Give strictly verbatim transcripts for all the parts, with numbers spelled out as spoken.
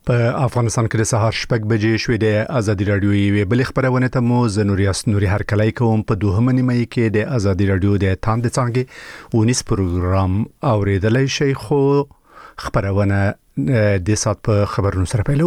په افغانستان کې د سهار شپږ بجې شوې د ازادي رادیو یوې بل خبرونه ته مو زنوریاس نوري هر کله کوم په دوهمه نیمه کې د ازادي رادیو د تاند څنګه ونیس پروګرام اوریدلای شي خو خبرونه د سات په خبرونو سره پیلو.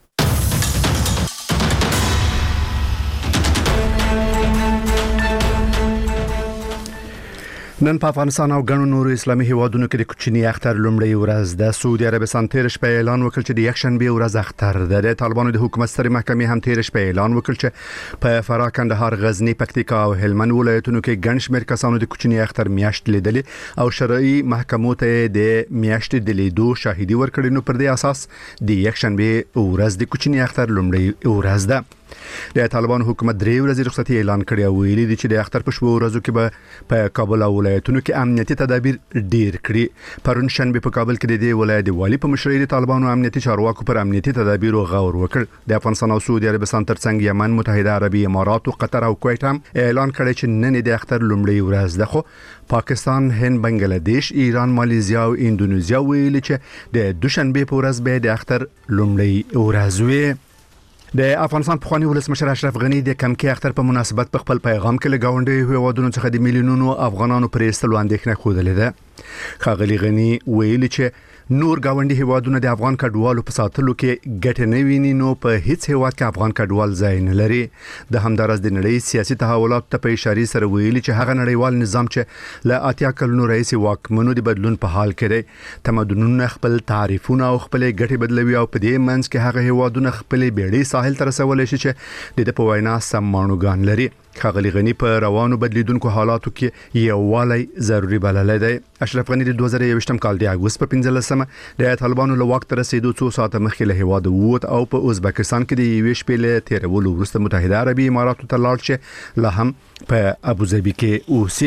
نن په افغانستان او غنو نورو اسلامي هیوادونو کې د کوچني اختر لومړی ورځ د سعودي عربستان تیر شپه اعلان وکړ چې د یکشنبه ورځ اختر د طالبانو د حکومت سترې محکمې هم تیر شپه اعلان وکړ چې په فراه، کندهار، غزنی، پکتیکا او هلمند ولایتونو کې ګڼ شمېر کسانو د کوچني اختر میاشت لیدلې او شرعي محکمو ته د میاشتې د لیدو شاهدي ورکړي. نو پر دې اساس د یکشنبه ورځ د کوچني اختر لومړی ورځ ده. د طالبانو حکومت درې ورځې رخصتي اعلان کړی او ویلي دي چې د اختر په شپو ورځو کې به په کابل او ولایتونو کې امنیتي تدابیر ډیر کړي. پرون شنبه په کابل کې د دې ولایت د والی په مشرۍ د طالبانو امنیتي چارواکو پر امنیتي تدابیر غور وکړ. د افغانستان او سعودي عربستان ترڅنګ یمن، متحده عربي امارات، قطر او کویت هم اعلان کړی چې نن د اختر لومړی ورځ ده. خو پاکستان، هند، بنگلاديش، ایران، ماليزیا او اندونیزیا ویلي چې د دوشنبه په ورځ به د اختر لومړی ورځ وي. د افغانستان پخوانی ولسمشر اشرف غنی د کمکي اختر په مناسبت په خپل پیغام کې لګاونډي هیوادونو څخه د میلیونونو افغانانو پر ایستلو اندېښنه خوده ده. ښاغلي غنی ویلي چې نور گاونډي هیوادونه د افغان کډوالو په ساتلو کې ګټه نه ویني، نو په هیڅ هیواد کې افغان کډوال ځای نه لري. د همدارس د نړۍ سیاسي تحولات ته په اشاره سره ویلي چې هغه نړیوال نظام چې له اتیا کلونو رئیس واکمنو د بدلون په حال کې دی، تمدنونه خپل تعریفونه او خپل ګټې بدلوي او په دې منځ کې هغه هیوادونه خپل بیړۍ ساحل ته رسولای شي چې د په وینا سمانوګان لري. ښاغلي غنی په روانو بدلیدونکو حالاتو کې یووالی ضروری بللی دی. اشرف غنی د دوه زره یوویشتم کال د اګوست په پنځلسمه د طالبانو له واک ته رسیدو څو ساعته مخکې له هیواد ووت او په ازبکستان کې د یوې شپې له تیرولو وروسته متحده عربي اماراتو ته لاړ چې لا هم په ابوظبي کې اوسي.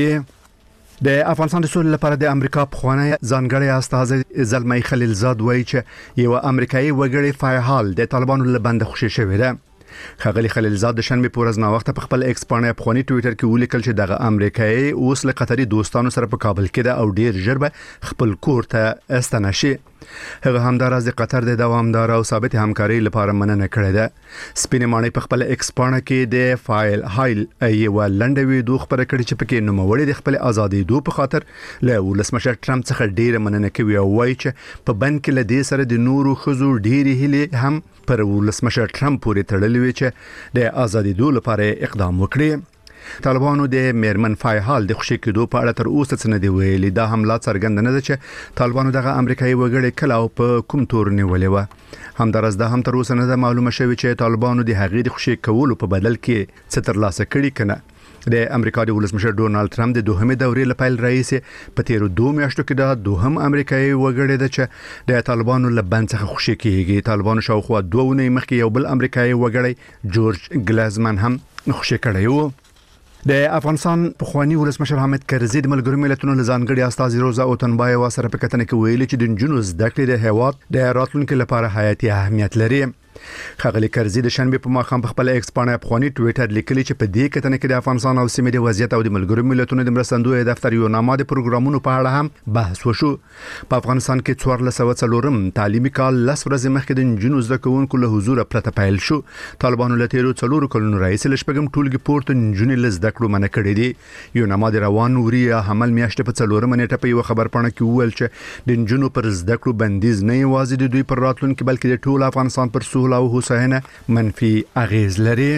د افغانستان د سولې لپاره د امریکا پخوانی ځانګړی استازی زلمی خلیلزاد وایي چې یو امریکایي وګړی فعال د طالبانو له بند خوشي شوی دی. ښاغلي خلیلزاد د شنبه په ورځ نا وخت په خپل ایکس باندې افغاني ټوئیټر کې ولیکل چې دغه امریکایي اوس له قطري دوستانو سره په کابل کې ده او ډیر ژر به خپل کور ته استنه شي. هغه همدارس د قطر د دوامدار او ثابت همکاري لپاره مننه کړې ده. سپینې ماڼۍ په خپل ایکس باندې کې د فایل هایل ایو لنډ ویډیو خبره کړې چې پکې نوموړي د خپل ازادي دو په خاطر له ولسمشر ټرمپ څخه ډیر مننه کوي او وایي چې په بند کې له دې سره د نورو خزو ډیر هلي هم پر ولسمشر ټرمپ پورې تړلې وي چې د ازادي دو لپاره اقدام وکړي. طالبانو د میرمن فایحال د خوشی کېدو په اړه تر اوسه څه نه دی ویلي. دا حمله څرګنده نه ده چې طالبانو دغه امریکایي وګړي کله او په کوم تور نیولې و. همدارس دا هم تر اوسه نه ده معلومه شوی چې طالبانو د هغې د خوشی کولو په بدل کې څه ترلاسه کړي کنه. د امریکا د ولسمشر ډونالد ټرمپ د دوهمې دورې لپاره رئیس په تیرو دوه میاشتو کې د دوهم امریکایي وګړي د چې د طالبانو له بند څخه خوشی کیږي. طالبانو شاوخوا دوه ونې مخکې یو بل امریکایي وګړی جورج ګلازمن هم خوشی کړی و. د افغانستان پخوانی ولسمشر حامد کرزي د ملګرو ملتونو لزانګړي استازي روزا اوتنبایوا سره په کتنه کې ویلي چې د جنونو زده کړې د هیواد د راتلونکو لپاره حیاتي اهمیت لري. ښاغلي کرزي د شنبه په ماښام په خپل ایکس باندې افغاني ټوئیټر لیکلي چې په دې کتنه کې د افغانستان او سیمې د وضعیت او د ملګرو ملتونو د مرستندوی دفتر یو نامه د پروګرامونو په اړه هم بحث وشو. په افغانستان کې څوارلس سوه څلورم تعلیمي کال لس ورځې مخکې د جنونو زده کوونکو له حضور پرته پیل شو. طالبانو له تیرو څلورو کلونو رئیس لشپږم ټولګي پورته جنونو له زده کړو منع کړې دي. یو نامه د روان نوري حمل میاشتې په څلورمه نیټه په یو خبر پاڼه کې وویل چې د جنونو پر زده کړو بندیز نه یوازې د دوی پر راتلونکو بلکې د ټول افغانستان پر سوله او هوساینه منفي اغیز لري.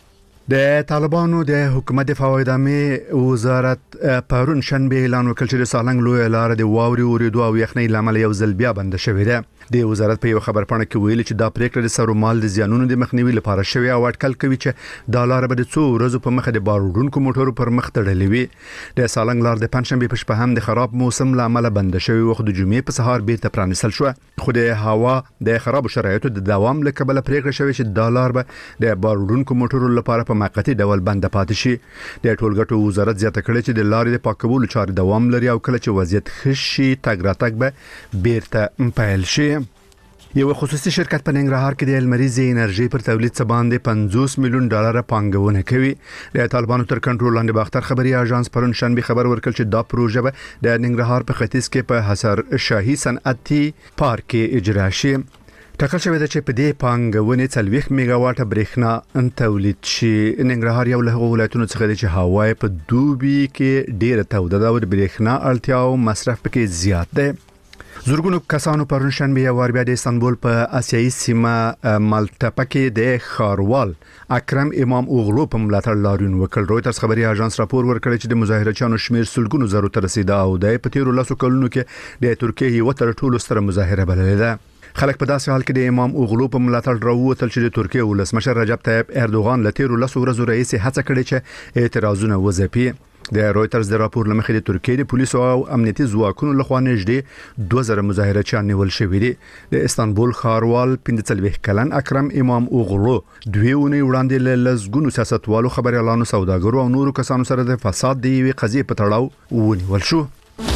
د طالبانو د حکومت دفاع او ادامې وزارت پرون شنبه اعلان وکړ چې د سالنګ لوی لار د واوري اوریدو او یخنۍ لامل یو ځل بیا بند شوې ده. د وزارت په یو خبر پاڼه کې ویلي چې دا پریکړه د سرو مال د زیانونو د مخنیوي لپاره شوې او اټکل کوي چې د لار به د څو ورځې په مخ د باروډونکو موټرو پر مخ تړلې وي. د سالنګ لار د پنځشنبه په شپه هم د خراب موسم لامل بند شوې وخت د جمعې په سهار بیرته پرانیستل شو. خو د هوا د خراب شرایطو د دوام له کبله پریکړه شوې چې د لار به د باروډونکو موټرو لپاره په موقتی ډول بند پاتې شي. د ټولګټو وزارت زیاته کړې چې د لارې د پاکولو چارې دوام لري او کله چې وضعیت ښه شي تګ راتګ به بیرته پیل شي. یو خصوصي شرکت په ننګرهار کې د المریزي انرژي پر تولید څخه باندې پنځوس میلیون ډالر پانګونه کوي. د طالبانو تر کنټرول لاندې باختر خبري اژانس پرون شنبه خبر ورکړ چې دا پروژه به د ننګرهار په ختیځ کې په حصار شاهي صنعتي پارک کې اجرا شي. ټاکل شوې ده چې په دې پانګونې څلوېښت میگا واټه برېښنا تولید شي. ننګرهار یو له هغو ولایتونو څخه دی چې هوا په دوبي کې ډېره توده ده او د برېښنا اړتیا او مصرف پکې زیات دی. زورګونو کسانو پرون شنبه یو وار بیا د استانبول په آسیایي سیمه مالټا کې د ښاروال اکرم امام اوغلو په ملاتړ لاریون وکړ. رویترز خبري اژانس راپور ورکړی چې د مظاهرچیانو شمیر سلګونو زرو ته رسیدا او د په تیرو لاسو کلونو کې د ترکیه یو تر ټولو ستره مظاهره بللې ده. خلک په داسې حال کې د امام اوغلو په ملاتړ راووتل چې د ترکیه ولسمشر رجب طیب اردوغان له تیرو لاسو ورځو رئیس هڅه کړې چې اعتراضونه وځپي. د رویترز د راپور لمخې د ترکیه د پولیسو او امنیتي ځواکونو لخوا نږدې دوه زره مظاهرچیان نیول شوي دي. د استانبول ښاروال پنځه څلوېښت کلن اکرم امام اوغلو دوی اونۍ وړاندې له لسګونو سیاستوالو، خبريالانو، سوداګرو او نورو کسانو سره د فساد د یوې قضیې په تړاو ونیول شو.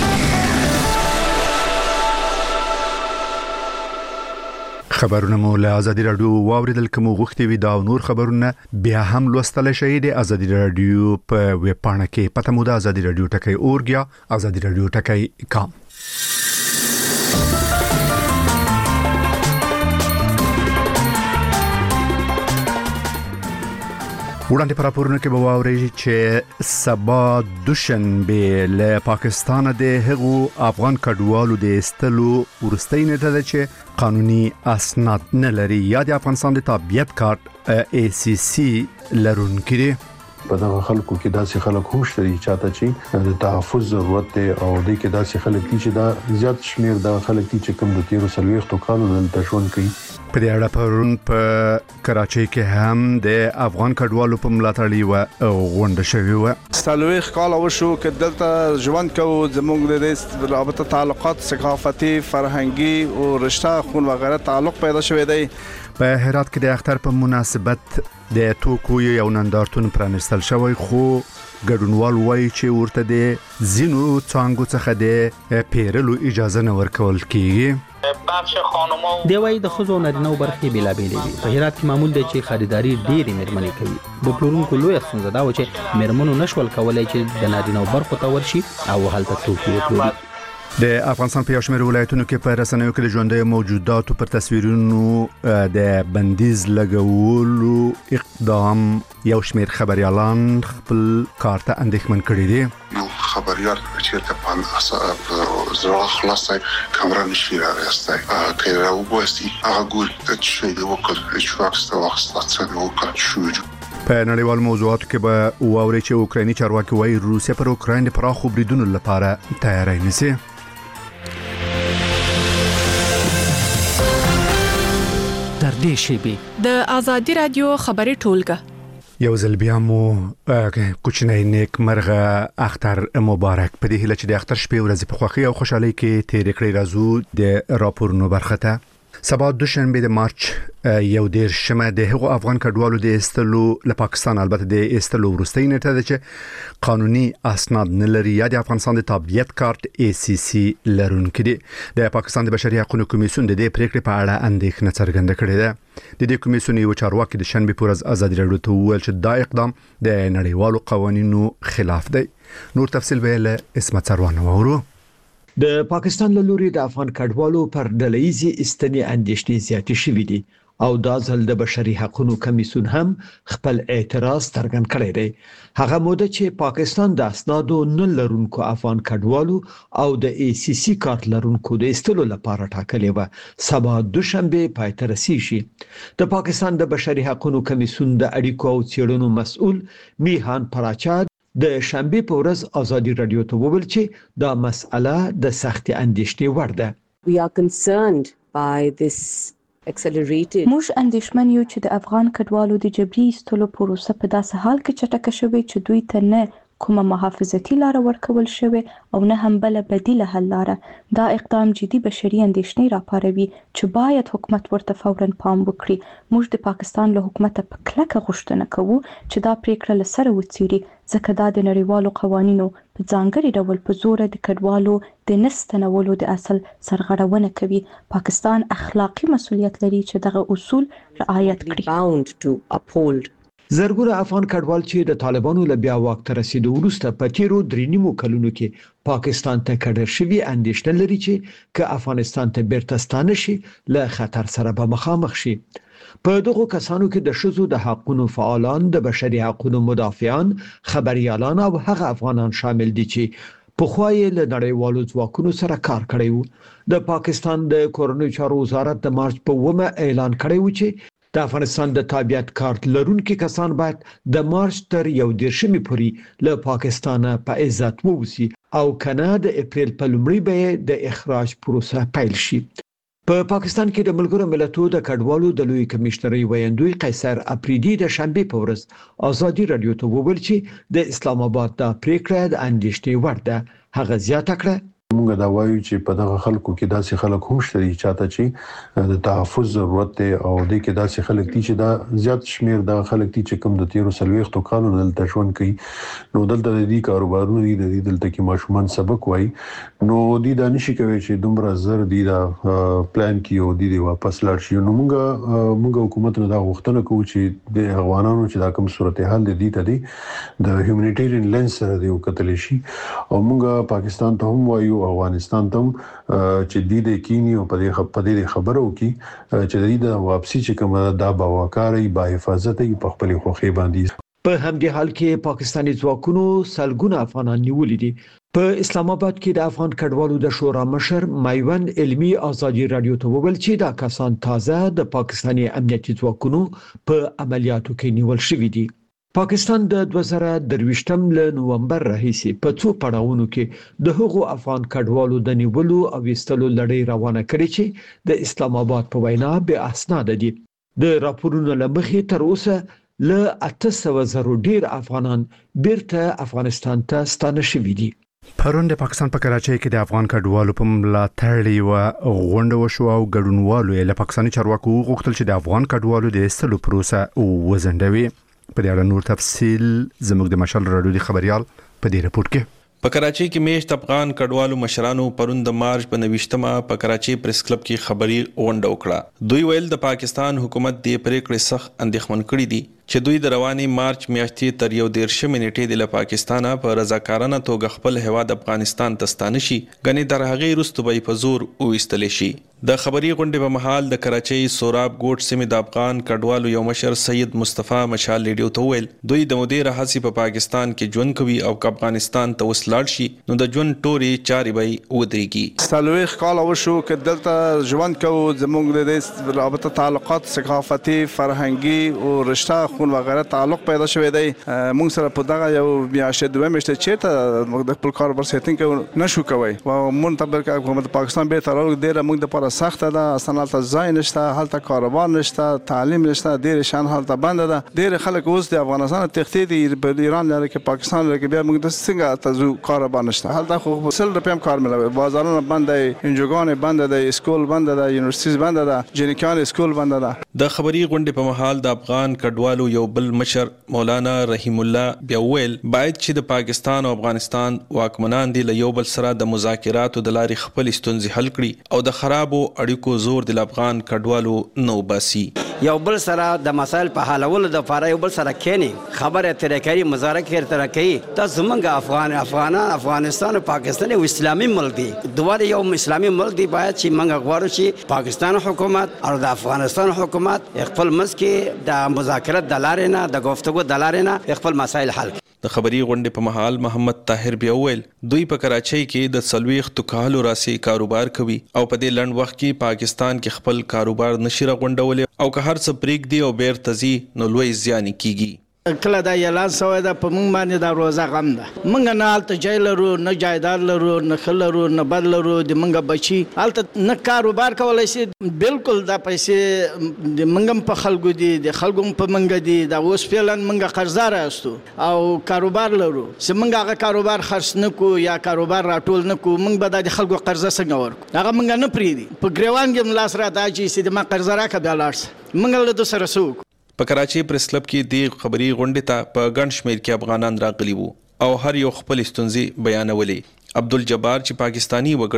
خبرونه مو له ازادي رادیو واوریدل. کوم غوښتي وي دا نور خبرونه بیا هم لوستل شئ د ازادي رادیو په ویب پاڼه کې. پته مو د ازادي رادیو ټکی اورګ یا ازادي رادیو ټکی کام. وړاندې پر راپورونه کې به واورئ چې سبا دوشنبه له پاکستان د هغو افغان کډوالو د استلو ورستۍ نیټه ده چې قانوني اسناد نه لري یا د افغانستان د تابعیت کارت ای سی سی لرونکي دي. په دغه خلکو کې داسې خلک هم شته چاته چې د تحفظ ضرورت دی او د کې داسې خلک چې دا زیات شمیر د خلک چې کوم د تیرو سلويختو کالو دلته ژوند کوي. په دې اړه پرون په کراچۍ کې هم د افغان کډوالو په ملاتړ یو غونډه شوې و. سلويخ کال وشو چې دلته ژوند کوو، زموږ د رابطه تعلقات ثقافتي، فرهنګي او رشته خون وغیرہ تعلق پیدا شوی دی. په هرات کې د اختر په مناسبت د توکو یو نندارتون پرانستل شوی، خو ګډونوال وایي چې ورته د زینو څانګو څخه د پیرلو اجازه نه ورکول کیږي. بخش خانم‌ها دی وایي د ښځو نارینه او برخې بیلابېلې دي. په هرات کې معمول دی چې خریداري ډېرې مېرمنې کوي. د پلورونکو لویه ستونزه دا و چې مېرمنو نشول کولی چې د نارینه او برخو ته ورشي او هلته توکي وپلوري. د افغانستان په یو شمېر ولایتونو کې په رسنیو کې د ژوندۍ موجوداتو پر تصویرونو د بندیز لګولو اقدام یو شمېر خبريالان خپل کار ته اندېښمن کړي دي. یو خبريال چې ته په زړه خلاصای کامera نشي راځي که راوبوسي هغه ګور چې دی وکړ چې واکسته واخسته څنګه وکړ شو. په نړیوال موضوعاتو کې به واوري چې اوکرایني چارواکي وايي روسیا پر اوکراین د پراخو بریدونو لپاره تیاری نیسي. در دې شیبې د ازادي رادیو خبري ټولګه یو ځل بیا مو کوچنی نیک مرغه اختر مبارک. په دې هیله چې د اختر شپې ورځې په خوښۍ او خوشحالۍ کې تیر کړی راځو د راپورونو برخه ته. سبا دوشنبه د مارچ یو دیر شمه د هغو افغان کډوالو د استلو له پاکستان البته د استلو ورستۍ نیټه ده چې قانوني اسناد نه لري یا د افغانستان د تابعیت کارت ای سی سی لرونکي دي. د پاکستان د بشري حقوقو کمیسیون د دې پریکړې په اړه اندېښنه څرګنده کړې ده. د دې کمیسیون یو چارواکي د شنبه پر ورځ ازادي رادیو ته وویل چې دا اقدام د نړیوالو قوانینو خلاف دی. نور تفصیل به له اسمت سروان وورو. د پاکستان له لوري د افغان کډوالو پر ډله‌ایزي استنې اندېښنې زیاتې شوې دي او دا ځل د بشري حقوقو کمیسیون هم خپل اعتراض څرګند کړی دی. هغه موده چې پاکستان د اسنادو نه لرونکو افغان کډوالو او د ای سی سی کارت لرونکو د استلو لپاره ټاکلې و سبا دوشنبه پای ته رسیږي. د پاکستان د بشري حقوقو کمیسیون د اړیکو او څېړنو مسؤل میهان پراچا د شنبه په ورځ ازادي رادیو ته وویل چې دا مسأله د سختي اندېښنې وړ ده. We are concerned by this accelerated موږ اندېښمن یو چې د افغان کډوالو د جبري ایستلو پروسه په داسې حال کې چټکه شوې چې دوی ته نه کومه محافظتي لار ورکول شوې او نه هم بل بدیله حل لاره. دا اقدام جدي بشري اندېښنې راپاروي چې باید حکومت ورته فوراً پام وکړي. موږ د پاکستان له حکومت په کلکه غوښتنه کوو چې دا پریکړه له سره وڅیړي ځکه دا د نړیوالو قوانینو په ځانګړي ډول په زور د کډوالو د نستنولو د اصل سرغړونه کوي. پاکستان اخلاقی مسؤلیت لري چې دغه اصول رعایت کړي. زرګونه افغان کډوال چې د طالبانو له بیا واک ته رسیدو وروسته په تیرو درې نیمو کلونو کې پاکستان ته کډر شوي اندېښنه لري چې که افغانستان ته بیرته ستانه شي له خطر سره به مخامخ شي. په دغه کسانو کې د شذو د حقوقو فعالان، د بشري حقوقو مدافعان، خبريالان او هغه افغانان شامل دي چې په خوای له نړیوالو ځواکونو سره کار کړی وو. د پاکستان د کورنیو چارو وزارت د مارچ په اوومه اعلان کړی و چې د افغانستان د تابعیت کارت لرونکي کسان باید د مارچ تر یو دیرشمې پورې له پاکستان په عزت ووسی او کنه د اپریل په لومړۍ به د اخراج پروسه پیل شي. په پا پاکستان کې د ملګرو ملتونو د کډوالو د لوی کمشنري ویاندوی قیصر اپریدي د شنبه په ورځ ازادي رادیو ته وویل چې د اسلام آباد د پریکړه د اندېښنې وړ ده. هغه زیاته کړه موږ دا وایو چې په دغه خلکو کې داسې خلک هم شته چې چاته چې د تحفظ ضرورت دی او د کې داسې خلک دي چې دا زیات شمیر د خلک دي چې کوم د تیرو سلويختو کالونو دلته ژوند کوي، نو دلته د دې کاروبارونو دي د دې دلته کې ماشومان سبق وایي، نو دې دا نشي کوي چې دومره زر دي دا پلان کې او دې واپس لاړ شي. نو موږ موږ حکومت نه دا غوښتنه کوو چې د افغانانو چې دا کوم صورتحال دي ته دي د هیومانیټیرین لینس سره دی وکتل شي او موږ پاکستان ته هم وایو افغانستان ته چې د دې کینی او په دې خبرو کې چې د دې واپسی چې کومه د باوقاري با حفاظت په خپل خوخي باندې په همدې حال کې پاکستاني ځواکونو سلګونه افغانان نیولې دي. په اسلام آباد کې د افغان کډوالو د شورا مشر مایوند علمي ازادي رادیو ته وویل چې دا کسان تازه د پاکستاني امنیتي ځواکونو په عملیاتو کې نیول شوي دي. پاکستان د دوه زره درویشتم له نومبر راهیسې په څو پړاوونو کې د هغو افغان کډوالو د نیولو او وستلو لړۍ روانه کړې چې د اسلام آباد په وینا به اسناد دي. د راپورونو لمخې تر اوسه له اته سوه زره ډیر افغانان بیرته افغانستان ته ستانه شوي دي. پرون د پاکستان په کراچۍ کې د افغان کډوالو په ملاتړ یو غونډه وشو او ګډونوالو له پاکستاني چارواکو غوښتل چې د افغان کډوالو د ایستلو پروسه وزندوي. په دې اړه نور تفصیل زموږ د مشال رادیو د خبريال په دې رپورت کې. په کراچۍ کې میشت افغان کډوالو مشرانو پرون د مارچ په نوښتمه په کراچۍ پریس کلب کې خبري غونډه وکړه. دوی ویل د پاکستان حکومت د پریکړې سخت اندېښمن کړي دي چې دوی د رواني مارچ میاشتې تر یو دیرشمې نیټې د پاکستان په رضاکارانه توګه خپل هواد افغانستان ته ستانه شي، غني در هغه وروسته به په زور وېستل شي. د خبري غونډې په محل د کراچۍ سوراب ګوټ سیمې د افغان کډوالو یو مشر سید مصطفی مشال ریډیو ته ویل دوی د مدیر حسی په پاکستان کې ژوند کوي او افغانستان ته وسلاړ شي نو د ژوند ټوري چاري به ودرېږي. سلويخ کال وشو چې دلته ژوند کوو، زموږ د رابطه تعلقات ثقافتي فرهنګي او رشتہ خون وغیرہ تعلق پیدا شوی دی. موږ سره په دغه یو میاشتې دوه میاشتې چیرته موږ د خپل کاروبار سیټینګ کوو نشو کوي او مونږ ته حکومت پاکستان به تر اوسه ډیر موږ د پر سخت ده. اصلا حالت ځای نشته، حالت کاروبار نشته، تعلیم نشته، ډیر شان حالت بند ده. ډیر خلک اوس د افغانستان تختی دي په ایران لري کې پاکستان لري کې بیا موږ د څنګه تاسو کاروبار نشته. حالت خو سل روپیم کار ملوي، بازارونه بند دي، انجوګان بند دي، اسکول بند دي، یونیورسيټیز بند ده، جنکان اسکول بند ده. د خبري غونډې په محل د افغان کډوالو یو بل مشر مولانا رحیم الله بیا ویل باید چې د پاکستان او افغانستان واکمنان دي له یو بل سره د مذاکراتو د لارې خپل ستونزې حل کړي او د خرابو اړیکو زور د افغان کډوالو نو باسي. یو بل سره د مسایل په حلولو د لپاره یو بل سره کېنی خبره ترې کوي، مذاکره ترې کوي. تاسو موږ افغان افغانان افغانستان او پاکستان یو اسلامي ملک دی، دوه یو اسلامي ملک دی. باید چې موږ غواړو چې پاکستان حکومت او د افغانستان حکومت خپل مسکه د مذاکرات د لارې نه د گفتگو د لارې نه خپل مسایل حل. د خبري غونډې په محل محمد طاهر بیا ویل دوی په کراچۍ کې د سلويخ کالو راسي کاروبار کوي او په دې لنډ وخت کې پاکستان کې خپل کاروبار نشره غونډول او که هر څه پریک دی او بیر تزي نو لوی زیان کیږي. کله دا اعلان شوی ده په موږ باندې دا روزه غم ده. موږ نه هلته جای لرو، نه جایداد لرو، نه ښه لرو، نه بد لرو. د موږ بچي هلته نه کاروبار کولی شي. بالکل دا پیسې د موږ هم په خلکو دي، د خلکو هم په موږ دي. دا اوس فعلا موږ قرضدار یاستو او کاروبار لرو. چې موږ هغه کاروبار خرڅ نه کړو یا کاروبار راټول نه کړو، موږ به دا د خلکو قرضه څنګه ورکړو؟ هغه موږ نه پرېږدي. په ګریوان کې هم لاس راته اچوي چې د ما قرضه راکړه بیا لاړ شه. موږ له ده سره څه وکړو؟ په کراچۍ پریس کلب کې د خبري غونډې ته په ګڼ شمېر کې افغانان راغلي وو او هر یو خپل ستونزې بیانولې. عبدالجبار چې پاکستانی وګړی دی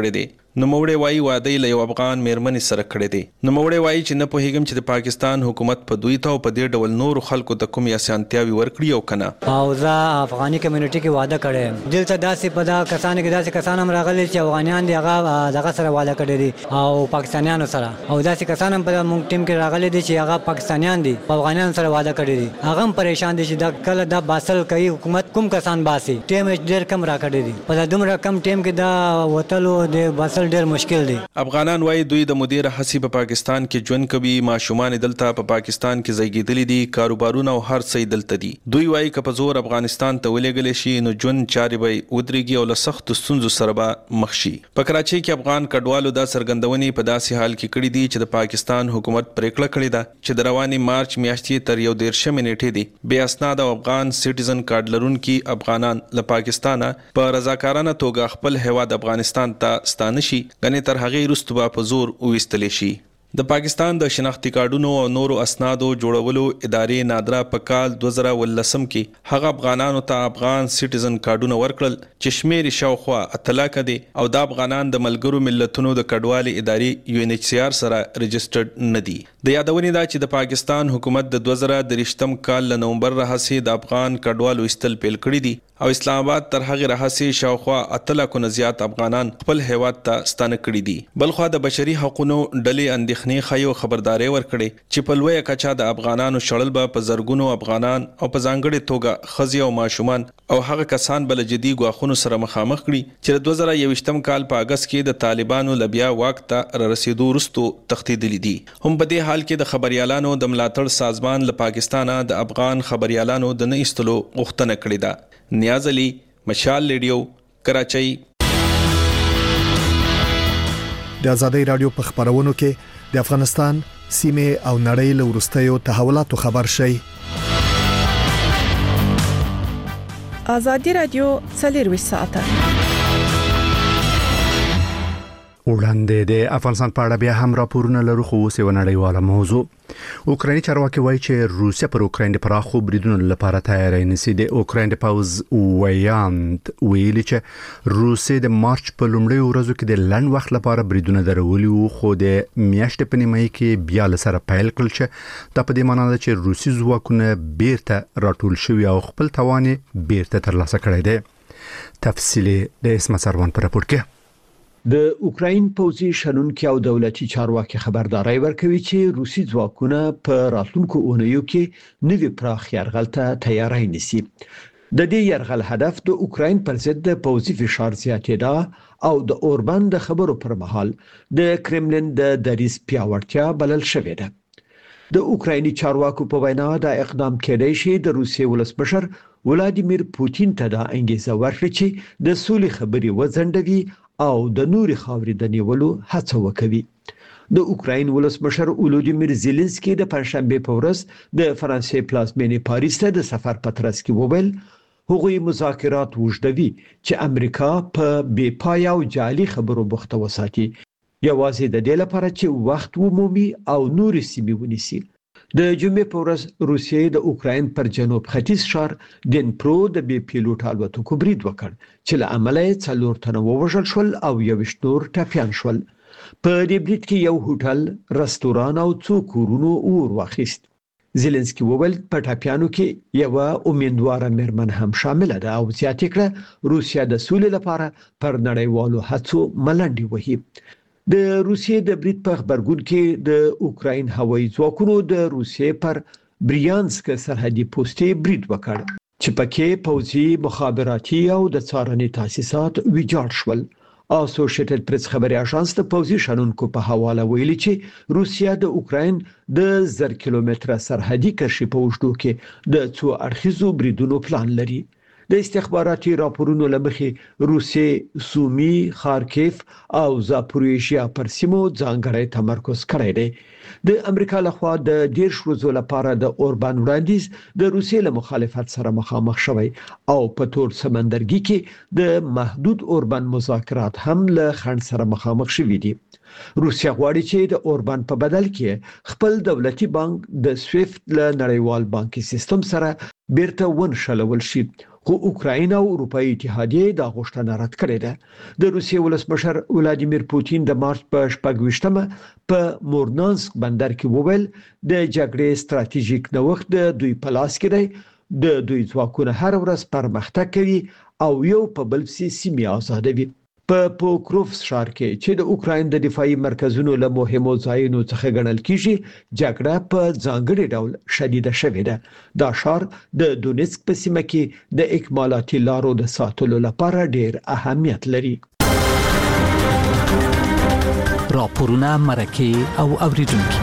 نوموړی وایي واده له یو افغان میرمنې سره کړی دی. نوموړی وایي چې نه پوهیږم چې د پاکستان حکومت په دوی ته او په دې ډول نورو خلکو ته کومې اسانتیاوې ورکړي او کنه. او زه افغاني کمیونټي کې واده کړی دلته داسې په دا کسانو کې داسې کسان هم راغلي چې افغانیان دي هغه دغه سره واده کړی دي او پاکستانیانو سره او داسې کسان هم په موږ ټیم کې راغلي دي چې هغه پاکستانیان دي په افغانیانو سره واده کړی دي. هغه هم پریشان دي چې دا کله دا باسل کوي حکومت کوم کسان باسي ټیم ډېر کم راکړی دي په دومره کم ټیم کې دا وتلو د باسل ډېر مشکل دي. افغانان وایي دوی د مدیر حسی په پاکستان کې ژوند کوي ماشومان دلته په پاکستان کې زیږیدلي دي کاروبارونه او هر څه دلته دي. دوی وایي که په زور افغانستان ته ولېږل شي نو ژوند چارې به ودرېږي او له سختو ستونزو سره به مخ شي. په کراچۍ کې افغان کډوالو دا څرګندونې په داسې حال کې کړي دي چې د پاکستان حکومت پریکړه کړې ده چې د روانې مارچ میاشتې تر یو دېرشمې نیټې دي بې اسناد او افغان سټیزن کارډ لرونکي افغانان له پاکستانه په رضاکارانه توګه خپل هیواد افغانستان ته ستانه شي ګنې تر هغې وروسته به په زور وویستلی شي. د پاکستان د شناختی کارډونو او نورو اسنادو جوړولو ادارې نادرا په کال دوه زره ولسم کې هغه افغانانو ته افغان سټیزن کارډونه ورکړل چې شمیر شاوخوا اتلاکه دي او د افغانان د ملګرو ملتونو د کډوالي ادارې یو ان ایچ سی آر سره رجسټرډ نه دي. د یادونې دا چې د پاکستان حکومت د دوه زره درشتم کال له نومبر راهیسې د افغان کډوالو ایستل پیل کړي دي او اسلام آباد تر هغه راهیسې شاوخوا اتلاکه نه زیات افغانان خپل هیواد ته ستانه کړي دي. بلخوا د بشري حقوقو ډلې اندېښنې خایو خبرداري ورکړي چې په لویه کچا د افغانانو شړل به په زرګونو افغانان او په ځانګړي توګه ښځې او ماشومان او هغه کسان بل جدي ګواښونو سره مخامخ کړي چې د دوه زره یوویشتم کال په اگست کې د طالبانو لبیا واک ته رسیدو وروسته تښتېدلي دي. هم په دې حال کې د خبريالانو د ملاتړ سازمان له پاکستانه د افغان خبريالانو د نه ایستلو غوښتنه کړې ده. نیاز علي مشال ریډیو کراچۍ. د آزادۍ رادیو په خبرونو کې د افغانستان سیمه او نړۍ له وروستیو تحولاتو خبر شي. آزادۍ رادیو څلور ساعته وړاندې د افغانستان په اړه بیا هم راپورونه لرو خو اوس یو نړیواله موضوع. اوکرایني چارواکي وایي چې روسیا پر اوکراین د پراخو بریدونو لپاره تیاری نیسي. د اوکراین د پوز ویاند ویلي چې روسیا د مارچ په لومړۍ ورځو کې د لنډ وخت لپاره بریدونه درولي وو خو د میاشتې په نیمایي کې بیا له سره پیل کړل چې دا په دې معنی ده چې روسي ځواکونه بیرته راټول شوي او خپل توان بیرته ترلاسه کړی دی. تفصیل د اسمت سروان په راپور کې. د اوکراین پوځي شنونکي او دولتي چارواکي خبرداري ورکوي چې روسي ځواکونه په راتلونکو اونیو کې نوي پراخ یرغل ته تیاری نیسي. د دې یرغل هدف د اوکراین پر ضد د پوځي فشار زیاتېدا او د اوربان د خبرو پر مهال د کرملین د دریځ پیاوړتیا بلل شوې ده. د اوکرایني چارواکو په وینا دا اقدام کېدای شي د روسیې ولسمشر ولادیمیر پوتین ته د انګیزه ورکړي چې د سولې خبرې وځنډوي او د نوري خاورې د نیولو هڅه وکوي. د اوکراین ولسمشر ولودیمیر زيلنسکي د پنځشنبه په ورځ د فرانسې پلازمینې پاریس ته د سفر په ترڅ کې وویل هغوی مذاکرات وژدوي چې امریکا په بې پای او جعلي خبرو بوخته وساتي یوازې د دې لپاره چې وخت ومومي او نوري سیمې ونیسي. د جمعې په ورځ روسیې د اوکراین پر جنوب ختیځ ښار دنپرو د بي پیلوټ الوتکو برید وکړ چې له امله یې څلور تنه ووژل شول او یوویشت نور ټپیان شول. په دې برید کې یو هوټل، رستوران او څو کورونو اور واخیست. زيلنسکي وویل په ټپیانو کې یو امیندواره مېرمن هم شامل ده او زیاته کړه روسیا د سولې لپاره پر نړیوالو هڅو ملنډي وهي. د روسیې د برید په خبرګون کې د اوکراین هوایي ځواکونو د روسیې پر بریانسک سرحدي پوسټي برید وکړ چې پکې پوځي مخابراتي او د څارنې تاسیسات ویجاړ شول. اسوسییټډ پریس خبري اژانس د پوځي شنونکو په حواله ویلي چې روسیا د اوکراین د زر کیلومتره سرحدي کرښې په اوږدو کې د څو اړخیزو بریدونو پلان لري. د استخباراتي راپورونو لمخې روسیې سومي، خارکیف او زاپوریژیا پر سیمو ځانګړی تمرکز کړی دی. د امریکا لخوا د ډیر شروزو لپاره د اوربان وړاندیز د روسیې له مخالفت سره مخامخ شوی او په تور سمندرګي کې د محدود اوربان مذاکرات هم له خنډ سره مخامخ شوي دي. روسیا غواړي چې د اوربان په بدل کې خپل دولتي بانک د سویفت له نړیوال بانکي سیستم سره بیرته ونښلول شي خو اوکراین او اروپאי اتحادیه دا غوښتنه رد کړې ده. د روسیې ولسمشر ولادیمیر پوتین د مارچ په شپږ په مورنانسک بندر کې وویل د جګړې ستراتیژیک نوښت د دوی په لاس کې دی. د دوی ځواکونه هر ورځ پرمختګ کوي او یو په بل سیمه آزادوي. په پوکروفس ښار کې چې د اوکراین د دفاعي مرکزونو له مهمو ځایونو څخه ګڼل کیږي جګړه په ځانګړي ډول شدیده شوې ده. دا ښار د دونیسک په سیمه کې د اکمالاتي لارو د ساتلو لپاره ډېر اهمیت لري. راپورونه مرکه او اوریدونکو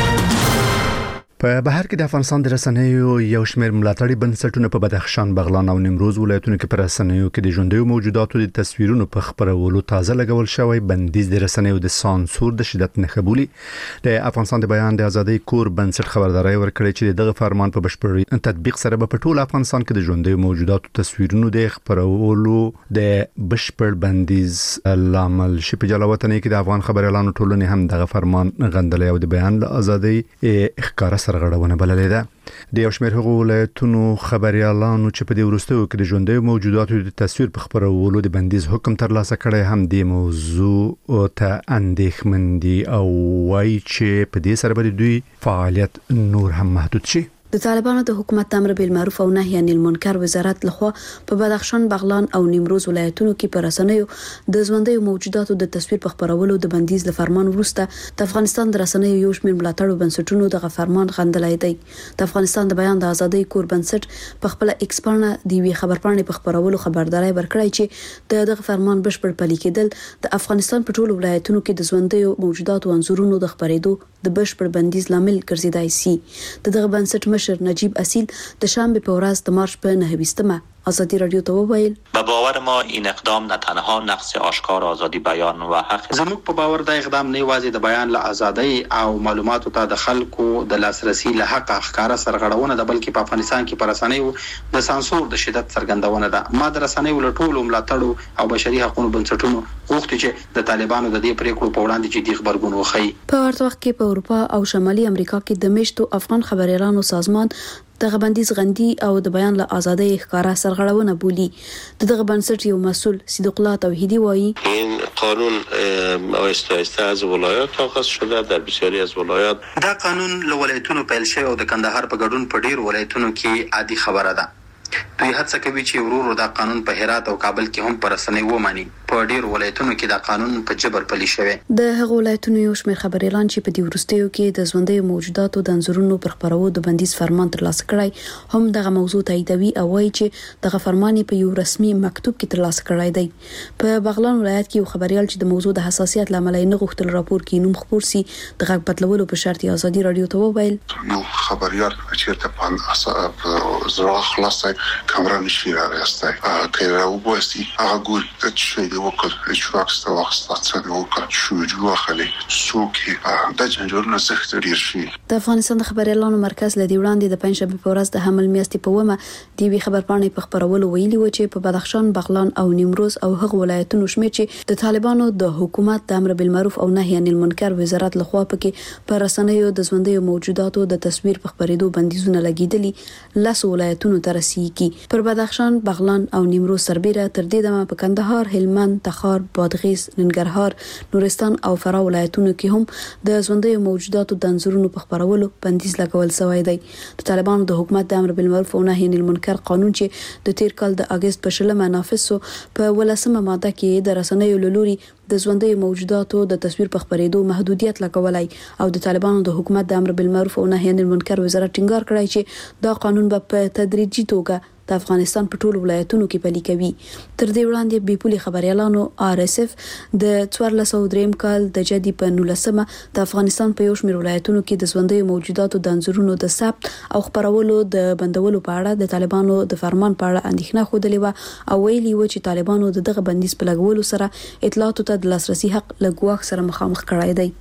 په بهر کې د افغانستان د رسنیو یو شمېر ملاتړي بنسټونه په بدخشان، بغلان او نیمروز ولایتونو کې پر رسنیو کې د ژوندیو موجوداتو د تصویرونو په خبرولو تازه لګول شوی بندیز د رسنیو د سانسور د شدت نښه بولي. د افغانستان د بیان د ازادۍ کور بنسټ خبرداري ورکړي چې دغه فرمان په بشپړ تطبیق سره په ټول افغانستان کې د ژوندیو موجوداتو تصویرونو د خبرولو د بشپړ بندیز لامل شي. په جلاوطن کې د افغان خبريالانو ټولنې هم دغه فرمان غندلې او د بیان له ازادۍ ښکارا غړونه بللې ده. د یو شمېر هغو ولایتونو خبريالانو چې په دې وروستیو کې د ژوندیو موجوداتو د تصویر په خبرولو د بندیز حکم ترلاسه کړی هم د موضوع ته اندېښمن دي او وایي چې په دې سره به دوی فعالیت نور هم محدود شي. د طالبانو د حکومت امر بالمعروف او نهي عن المنکر وزارت لخوا په بدخشان، بغلان او نیمروز ولایتونو کې پر رسنیو د ژوندیو موجوداتو د تصویر په خبرولو د بندیز له فرمان وروسته د افغانستان د رسنیو یو شمېر ملاتړو بنسټونو دغه فرمان غندلای دی. د افغانستان د بیان د ازادۍ کور بنسټ په خپل ایکس پاڼه د وی خبرپاڼې په خبرولو خبرداري ورکړی چې دغه فرمان بشپړ پلي کېدل د افغانستان په ټولو ولایتونو کې د ژوندیو موجوداتو انځورونو د خبرېدو د بشپړ بندیز لامل ګرځیدای شي. دغه بنسټ مشر نجیب اصیل د شنبه په ورځ د مارچ په نهه آزادی رادیو ته وویل: به باور ما این اقدام نه تنها نقض آشکار آزادی بیان و حق زموږ په باور دا اقدام نه یوازې د بیان له ازادۍ او معلوماتو ته د خلکو د لاسرسي له حق ښکارا سرغړونه ده، بلکې په افغانستان کې پر رسنیو د سانسور د شدت څرګندونه ده. ما د رسنیو له ټولو ملاتړو او بشري حقوقو بنسټونو غوښتي چې د طالبانو د دې پریکړو په وړاندې جدي خبرګون وښيي. په ورته وخت کې په اروپا او شمالي امریکا کې د میشتو افغان خبريالانو سازمان دغه بندیز غندي او د بیان له ازادۍ ښکارا سرغړونه بولي. دغه بنسټ یو مسؤل صدیق الله توحیدی وایي: این قانون آهسته آهسته از ولایات آغاز شده، در بسیاری از ولایات دا قانون له ولایتونو پیل شوی او د کندهار په ګډون په ډیر ولایتونو کې عادي خبره ده. دوی هڅه کوي چې ورور دا قانون په هرات او کابل کې هم پر رسنۍ ومني. په ډیر ولایتونو کې دا قانون په جبر پلي شوی. د هغو ولایتونو یو شمېر خبريالان چې په دې وروستیو کې د ژوندیو موجوداتو د انځورونو پر خبرولو د بندیز فرمان ترلاسه کړی هم دغه موضوع تاییدوي او وایي چې دغه فرمان په یو رسمي مکتوب کې ترلاسه کړی دی. په بغلان ولایت کې یو خبريال چې د موضوع د حساسیت لامل نه غوښتل راپور کې نوم خبر سي د غږ بدلولو په شرط آزادي رادیو ته وویل: یو خبريال چې ته په زړه خلاص کامرا نشي راغستای که راوبوستی هغه ګور چې دی وکړ چې واکسته واخسته څنګه وکړ شو جوړ خلې سوکي د جنجورونو زخت ډیر شي. د افغانستان د خبريالانو مرکز لدی وړاندې د پنځشنبه په ورځ د حمل میاشتې په ومه دی وی خبرپاڼې په خبرولو ویلي و چې په بدخشان، بغلان او نیمروز او هغه ولایتونو شمیر چې د طالبانو د حکومت د امر بالمعروف او نهي عن المنکر وزارت لخوا پکې پر رسنیو د ژوندیو موجوداتو د تصویر په خبرېدو بندیزونه لګیدلي لاس ولایتونو ته رسیږي. پر بدخشان، بغلان او نیمروز سربیره تر دې دمه په کندهار، هلمند، تخار، بادغیس، ننګرهار، نورستان او فراه ولایتونو کې هم د ژوندیو موجوداتو د انځورونو په خبرولو بندیز لګول شوی دی. د طالبانو د حکومت د امر بالمعروف او نهي عن المنکر قانون چې د تیر کال د اگست په شلمه نافذ شو په ولسمه ماده کې د رسنیو لوري د ژوندیو موجوداتو د تصویر په خبرېدو محدودیت لګولای او د طالبانو د حکومت د امر بالمعروف او نهي عن المنکر وزارت ټینګار کړی چې دا قانون به په تدریجي توګه د افغانستان په ټولو ولایتونو کې پلي کوي. تر دې وړاندې بیپولي خبريالانو آر اس اف د څوارلس سوه دریم کال د جدي په نولسمه د افغانستان په یو شمېر ولایتونو کې د ژوندیو موجوداتو د انځورونو د ثبت او خبرولو د بندولو په اړه د طالبانو د فرمان په اړه اندېښنه خوده و او ویلي و چې طالبانو د دغه بندیز په لګولو سره اطلاعاتو ته د لاسرسي حق له ګواښ سره مخامخ کړای دی.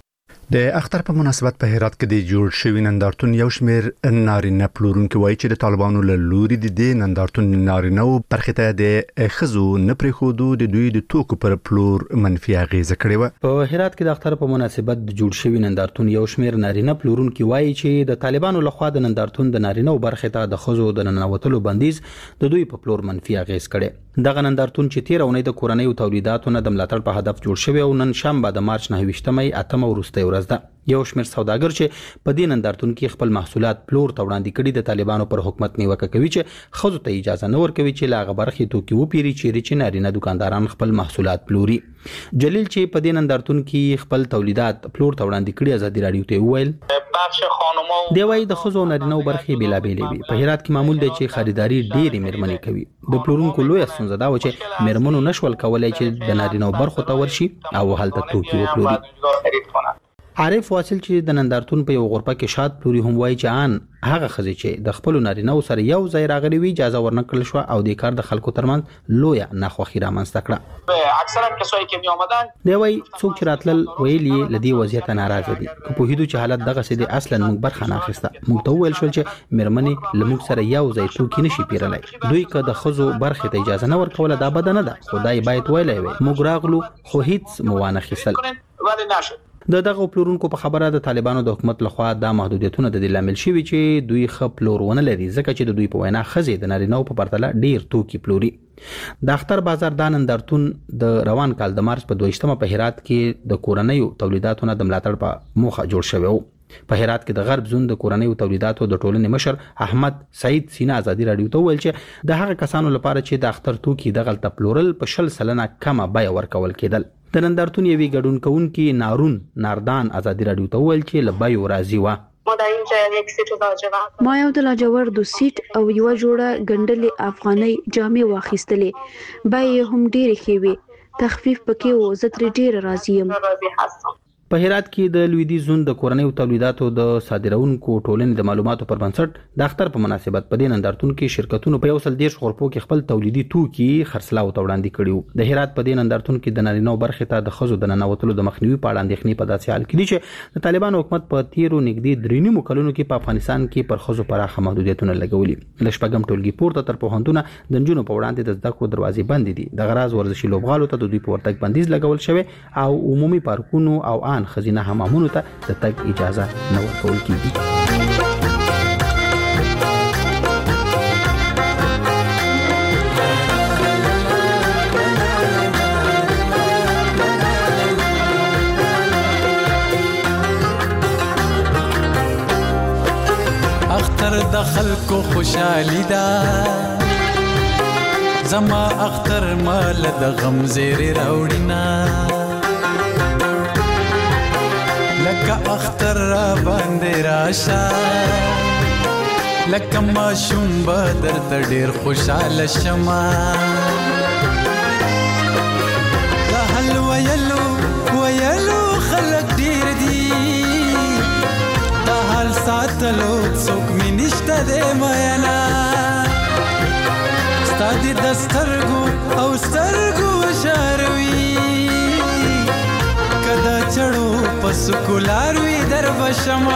د اختر په مناسبت په هرات کې د جوړ شوی نندارتون یو شمېر نارینه پلورونکو وایي چې د طالبانو له لوري د دې نندارتون نارینه او برخې ته د خزو نه پرېښودو د دوی د توکو پر پلور منفي اغیزه کړې وه. په هرات کې د اختر په مناسبت د جوړ شوی نندارتون یو شمېر نارینه پلورونکو وایي چې د طالبانو لخوا د نندارتون د نارینه او برخې ته د خزو د ننوتلو بندیز د دوی په پلور منفي اغیز کړي. دغه نندارتون چې تیر اونۍ د کورنۍ او تولیداتو نه د ملاتړ په هدف جوړ شوی او نن شنبه د مارچ نهه ویشتمې اتمه وروستۍ ورځ ده. یو شمېر سوداګر چې په دې نندارتون کې خپل محصولات پلور ته وړاندې کړي د طالبانو پر حکومت نیوکه کوي چې خزو ته اجازه نه ورکوي چې لا غبرخي توکي وپیري چیرې چې نارینه دکانداران خپل محصولات پلوري. جلیل چې په دې نندارتون کې خپل تولیدات پلور ته وړاندې کړي ازادي رادیو ته وویل دی وايي د خزو نارینه او برخي بیلابېلې وي. په هرات کې معمول دی چې خریداري ډېری مېرمنې کوي. د پلورونکو لوی ستونزه دا و چې مېرمنو نشول کولای چې د نارینه او برخو ته ورشي او هلته توکي وپلوري. عارف واصل چې د نندارتون په یو غرفه کې شاد پلوري هم وایي چې ان هغه خزي چې د خپل نارینه سره یو ځای راغلي وي اجازه ورنکړل شو او د کار د خلکو ترمنځ لوی ناخوخي رامنځته کړه. اکثرا کسوي کې می اومدان دی وايي څوک چې راتلل ویلي لدی وضعیت ناراضه دي که په هیدو چې حالت دغه سي دي اصلا موږ برخه نه اخیسته. موږ ته ویل شو چې مېرمنې لموږ سره یو ځای توکي نشي پیرلای. دوی که د خزو برخه ته اجازه نه ورکول دا بد نه ده. خدای باید ویلای وي موږ راغلو خو هیڅ موانه خیسل. د دغه پلورونکو په خبره د طالبانو د حکومت لخوا د محدودیتونو د لامل شوی چې دوی خپ پلورونه لري ځکه چې د دوی په وینا خزي د نارینه په پرتله ډیر توکي پلوري. د اختر بازار د نندارتون د روان کال د مارچ په دویشتمه په هرات کې د کورنۍ تولیداتو نه د ملاتړ په موخه جوړ شوی و. په هرات کې د غرب زون د کورنۍ تولیداتو د ټولنې مشر احمد سعید سینا ازادي رادیو ته ویل چې د هغه کسانو لپاره چې د اختر توکي د غلط پلورل په شل سلنه کمه بیه ورکول کېدل. د نندارتون یوې ګډون کوونکي نارون ناردان ازادي رادیو ته ویل چې له بیو راضي وه. ما یو د لاجوردو سیټ او یو جوړه ګنډلې افغاني جامې واخیستلې. بیې هم ډېرې ښې وې. تخفیف پکې و. زه ترې ډېره راضي یم. په هرات کې د لویدیځ زون د کورنۍ تولیداتو د صادرونکو ټولنې د معلوماتو پر بنسټ د اختر په مناسبت په دې نندارتون کې شرکتونو په یو سل دیرش غرفو کې خپل تولیدي توکي خرڅلاو ته وړاندې کړي. د هرات په دې نندارتون کې د نارینه برخې ته د خزو د ننوتلو د مخنیوي په اړه اندېښنې په داسې حال کې دي چې د طالبانو حکومت په تیرو نږدې درې نیمو کلونو کې په افغانستان کې پر خزو پراخه محدودیتونه لګولي. له شپږم ټولګي پورته تر پوهنتونه د نجونو په وړاندې د زده کړو دروازې بندې دي. د غراض ورزشي لوبغالو ته د دوی په ورتګ بندیز لګول شوی او عمومي پارکونو او ان خزینه حمامونو ته د تګ اجازه نه ورکول کیږي. اختر د خلکو خوشالي ده زما اختر مال د غم زیر راوړینا لکه اختر را باندې راشه لکه ماشوم به درته ډېر خوشحاله شمه د حل ویلو ویلو خلک ډېر دي د حال ساتلو څوک مې نشته دی مینا ستا دې د سترګو او سترګو شاروي کدا چړو پسکولار وی در بشما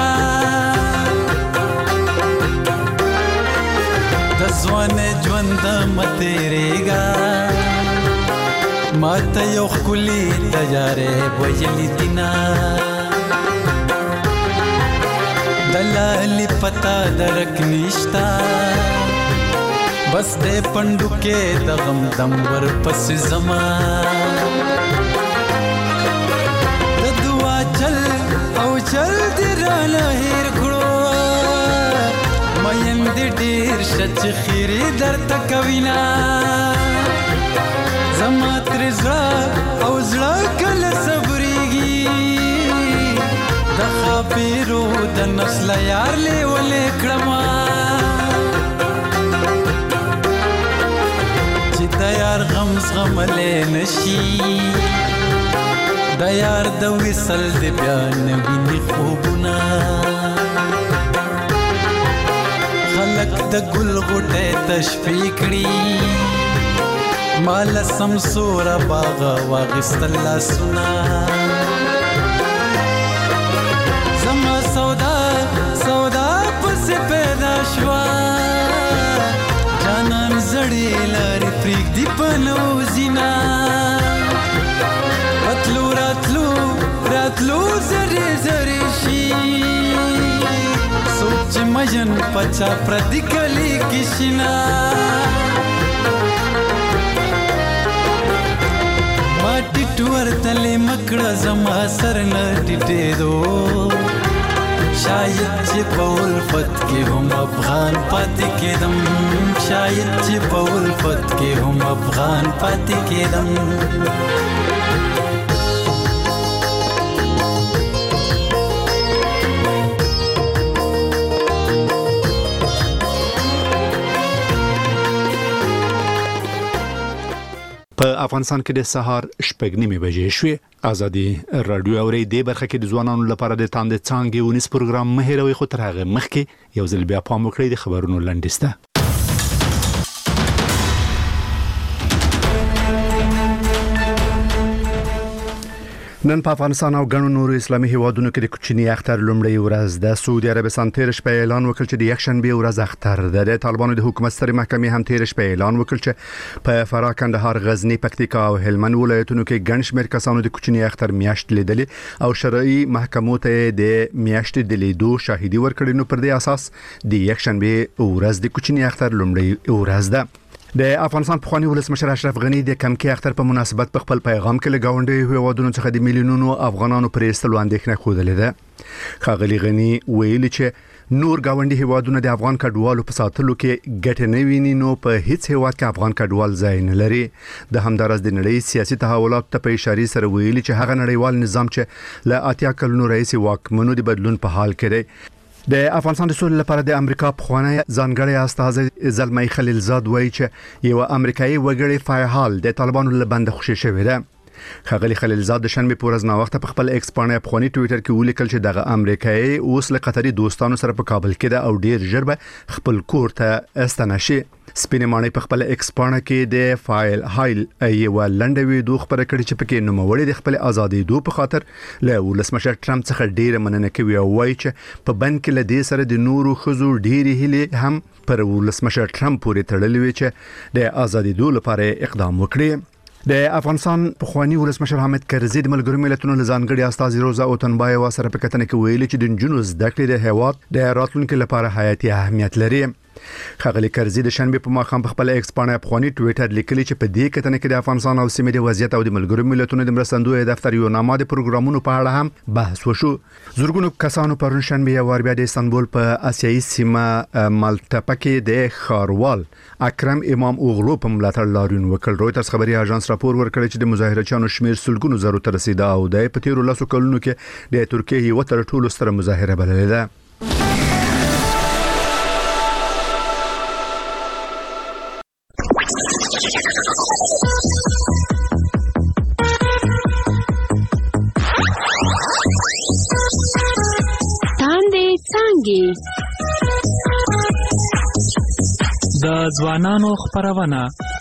د ځوان ژوند متریګا ماته یو خولي تجارې وجلی دینا دلالي پتا درک نشتا بس دې پندو کې د غم دم ور پس زما چل دی رانا هیر کړو مین دی ډیر شچ خیری در تکوینا زما تر زړه او زړه کله صبرېږي د خاپیرو د نسل یار لیولې کړما چې د یار غم زغملې نشي د یار د وصل د بیان ویني خوبونه خلق د ګل غټه تشفی کړي مال سمسور باغ واغستل سنا شوا جانان زړې لارې پرېږدي په نوزینا راتلو راتلو راتلو زرې زرې شي سوچ مجن پچا پردي کلی کشنا ماټي ټور تلې مکړه زما سر نه ټټېدو شاید چې په الفت کې هم افغان پاتې کېدم شاید چې په الفت کې هم افغان پاتې کېدم په افغانستان کې د سهار شپږ نیمې بجې شوې. ازادي رادیو اوري د برخه کې د ځوانانو لپاره د تاند څانګې ونیس پروګرام مهیروي خو تر هغه مخکې یو ځل بیا پام وکړئ د خبرونو لنډیسته. نن په افغانستان او غنو نورو اسلامي هیوادونو کې د کوچني اختر لومړی ورځ د سعودي عربستان تیر شپه اعلان وکړ چې د یکشنبه ورځ اختر ده. د طالبانو د حکومت ستر محکمې هم تیر شپه اعلان وکړ چې په فراه، کندهار، غزنی، پکتیکا او هلمند ولایتونو کې ګڼ شمېر کسانو د کوچني اختر میاشت لیدلې او شرعي محکمو ته د میاشتې د لیدو شاهدي ورکړې. نو پر دې اساس د یکشنبه ورځ د کوچني اختر لومړی ورځ ده. د افغانستان پخوانی ولسمشر اشرف غنی د کمکی اختر په مناسبت په خپل پیغام کې لګاونډي هیوادونو څخه د میلیونونو افغانانو پرې استلو اندېښنه خوده ده. ښاغلي غنی ویلي چې نور گاونډي هیوادونه د افغان کډوالو په ساتلو کې ګټه نه ویني، نو په هیڅ هیواد کې افغان کډوال ځای نه لري. د همدارس د نړۍ سیاسي تحولات ته په اشاره سره ویلي چې هغه نړیوال نظام چې له اتیا کلونو رئیس واکمنو د بدلون په حال کې دی. د افغانستان د سولې لپاره د امریکا پخوانی ځانګړی استازی زلمی خلیلزاد وایي چې یو امریکایي وګړی فعال د طالبانو له بند خوشی شوی دی. ښاغلي خلیلزاد د شنبه په ورځ نا وخت په خپل ایکس باندې پخوانی ټوئیټر کې ولیکل چې دغه امریکایي اوس له قطري دوستانو سره په کابل کې ده او ډیر ژر به خپل کور ته استنه شي. سپینې ماڼۍ په خپل ایکس باندې کې د فایل هایل یو لنډ ویډیو خبره کړې چې پکې نوموړی د خپل ازادي دو په خاطر له ولسمشر ټرمپ څخه ډیره مننه کوي او وایي چې په بند کې له دې سره د نورو خزو ډیره هلي هم پر ولسمشر ټرمپ پورې تړلې وي چې د ازادي دو لپاره اقدام وکړي. د افغانستان پخوانی ولسمشر حامد کرزي د ملګرو ملتونو لزانګړي استازي روزا اوتنبایوا سره په کتنه کې ویلي چې د جنونو زده کړې د هیواد د راتلونکو لپاره حیاتي اهمیت لري. ښاغلي کرزي د شنبه په ماښام په خپل ایکس باندې پخوانی ټوئیټر لیکلی چې په دې کتنه کې د افغانستان او سیمې د وضعیت او د ملګرو ملتونو د مرستندوی دفتر یو نامه د پروګرامونو په اړه هم بحث وشو. زورګونو کسانو پرون شنبه یو ور بیا د استانبول په آسیایي سیمه مالټا کې د خاروال اکرم امام اوغلو په ملاتړ لاریون وکړ. رويټرز خبري اژانس راپور ورکړی چې د مظاهرچیانو شمیر سلګونو زرو ته رسیدا او د په تیرو لاسو کلونو کې د ترکیه یو تر ټولو ستره مظاهره بللې ده. د ځوانانو خبرونه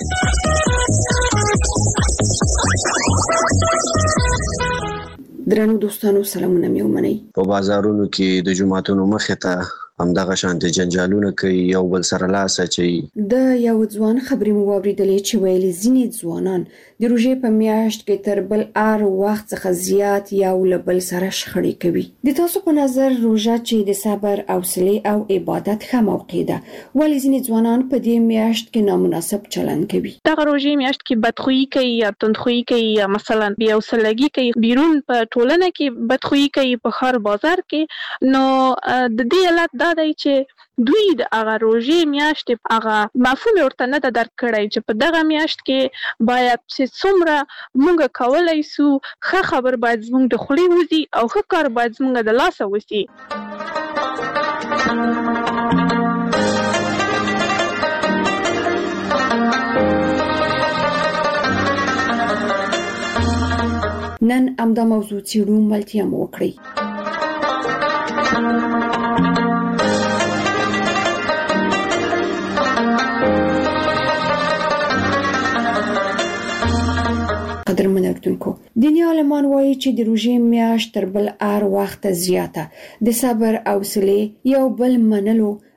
درنو دوستانو سلامونه مې ومنئ. په بازارونو کې د جمعتونو مخې ته همدغه شانتي جنجالونه کوي، یو بل سره لاس اچي. د یو ځوان خبرې مو واوریدلې چې ویلي ځینې ځوانان د روژې په میاشت کې تر بل ار وخت څخه زیات یو له بل سره شخړې کوي. د تاسو په نظر روژه چې د صبر، حوصله او عبادت ښه موقع ده، ولې ځینې ځوانان په دې میاشت کې نامناسب چلند کوي؟ دغه روژې میاشت کې بدخویي کوي یا تندخویي کوي یا مثلا بیا حوصلګي کوي، بیرون په ټولنه کې بدخویي کوي، په ښار بازار کې. نو د دې علت دا دی چې دوی د هغه روژې میاشت هغه مفهوم ورته نه درک کړی چې په دغه میاشت کې باید چې څومره موږ کولای سو ښه خبر باید زموږ د خولې وځي او ښه کار باید زموږ د لاسه وځي. نن امدا موضوع څیړو ملتیا مو وکړي. قدرمن اردوونکو، دیني عالمان وایي چې د روژې میاشت تر بل ار وخت زیاته د صبر او حوصله یو بل منلو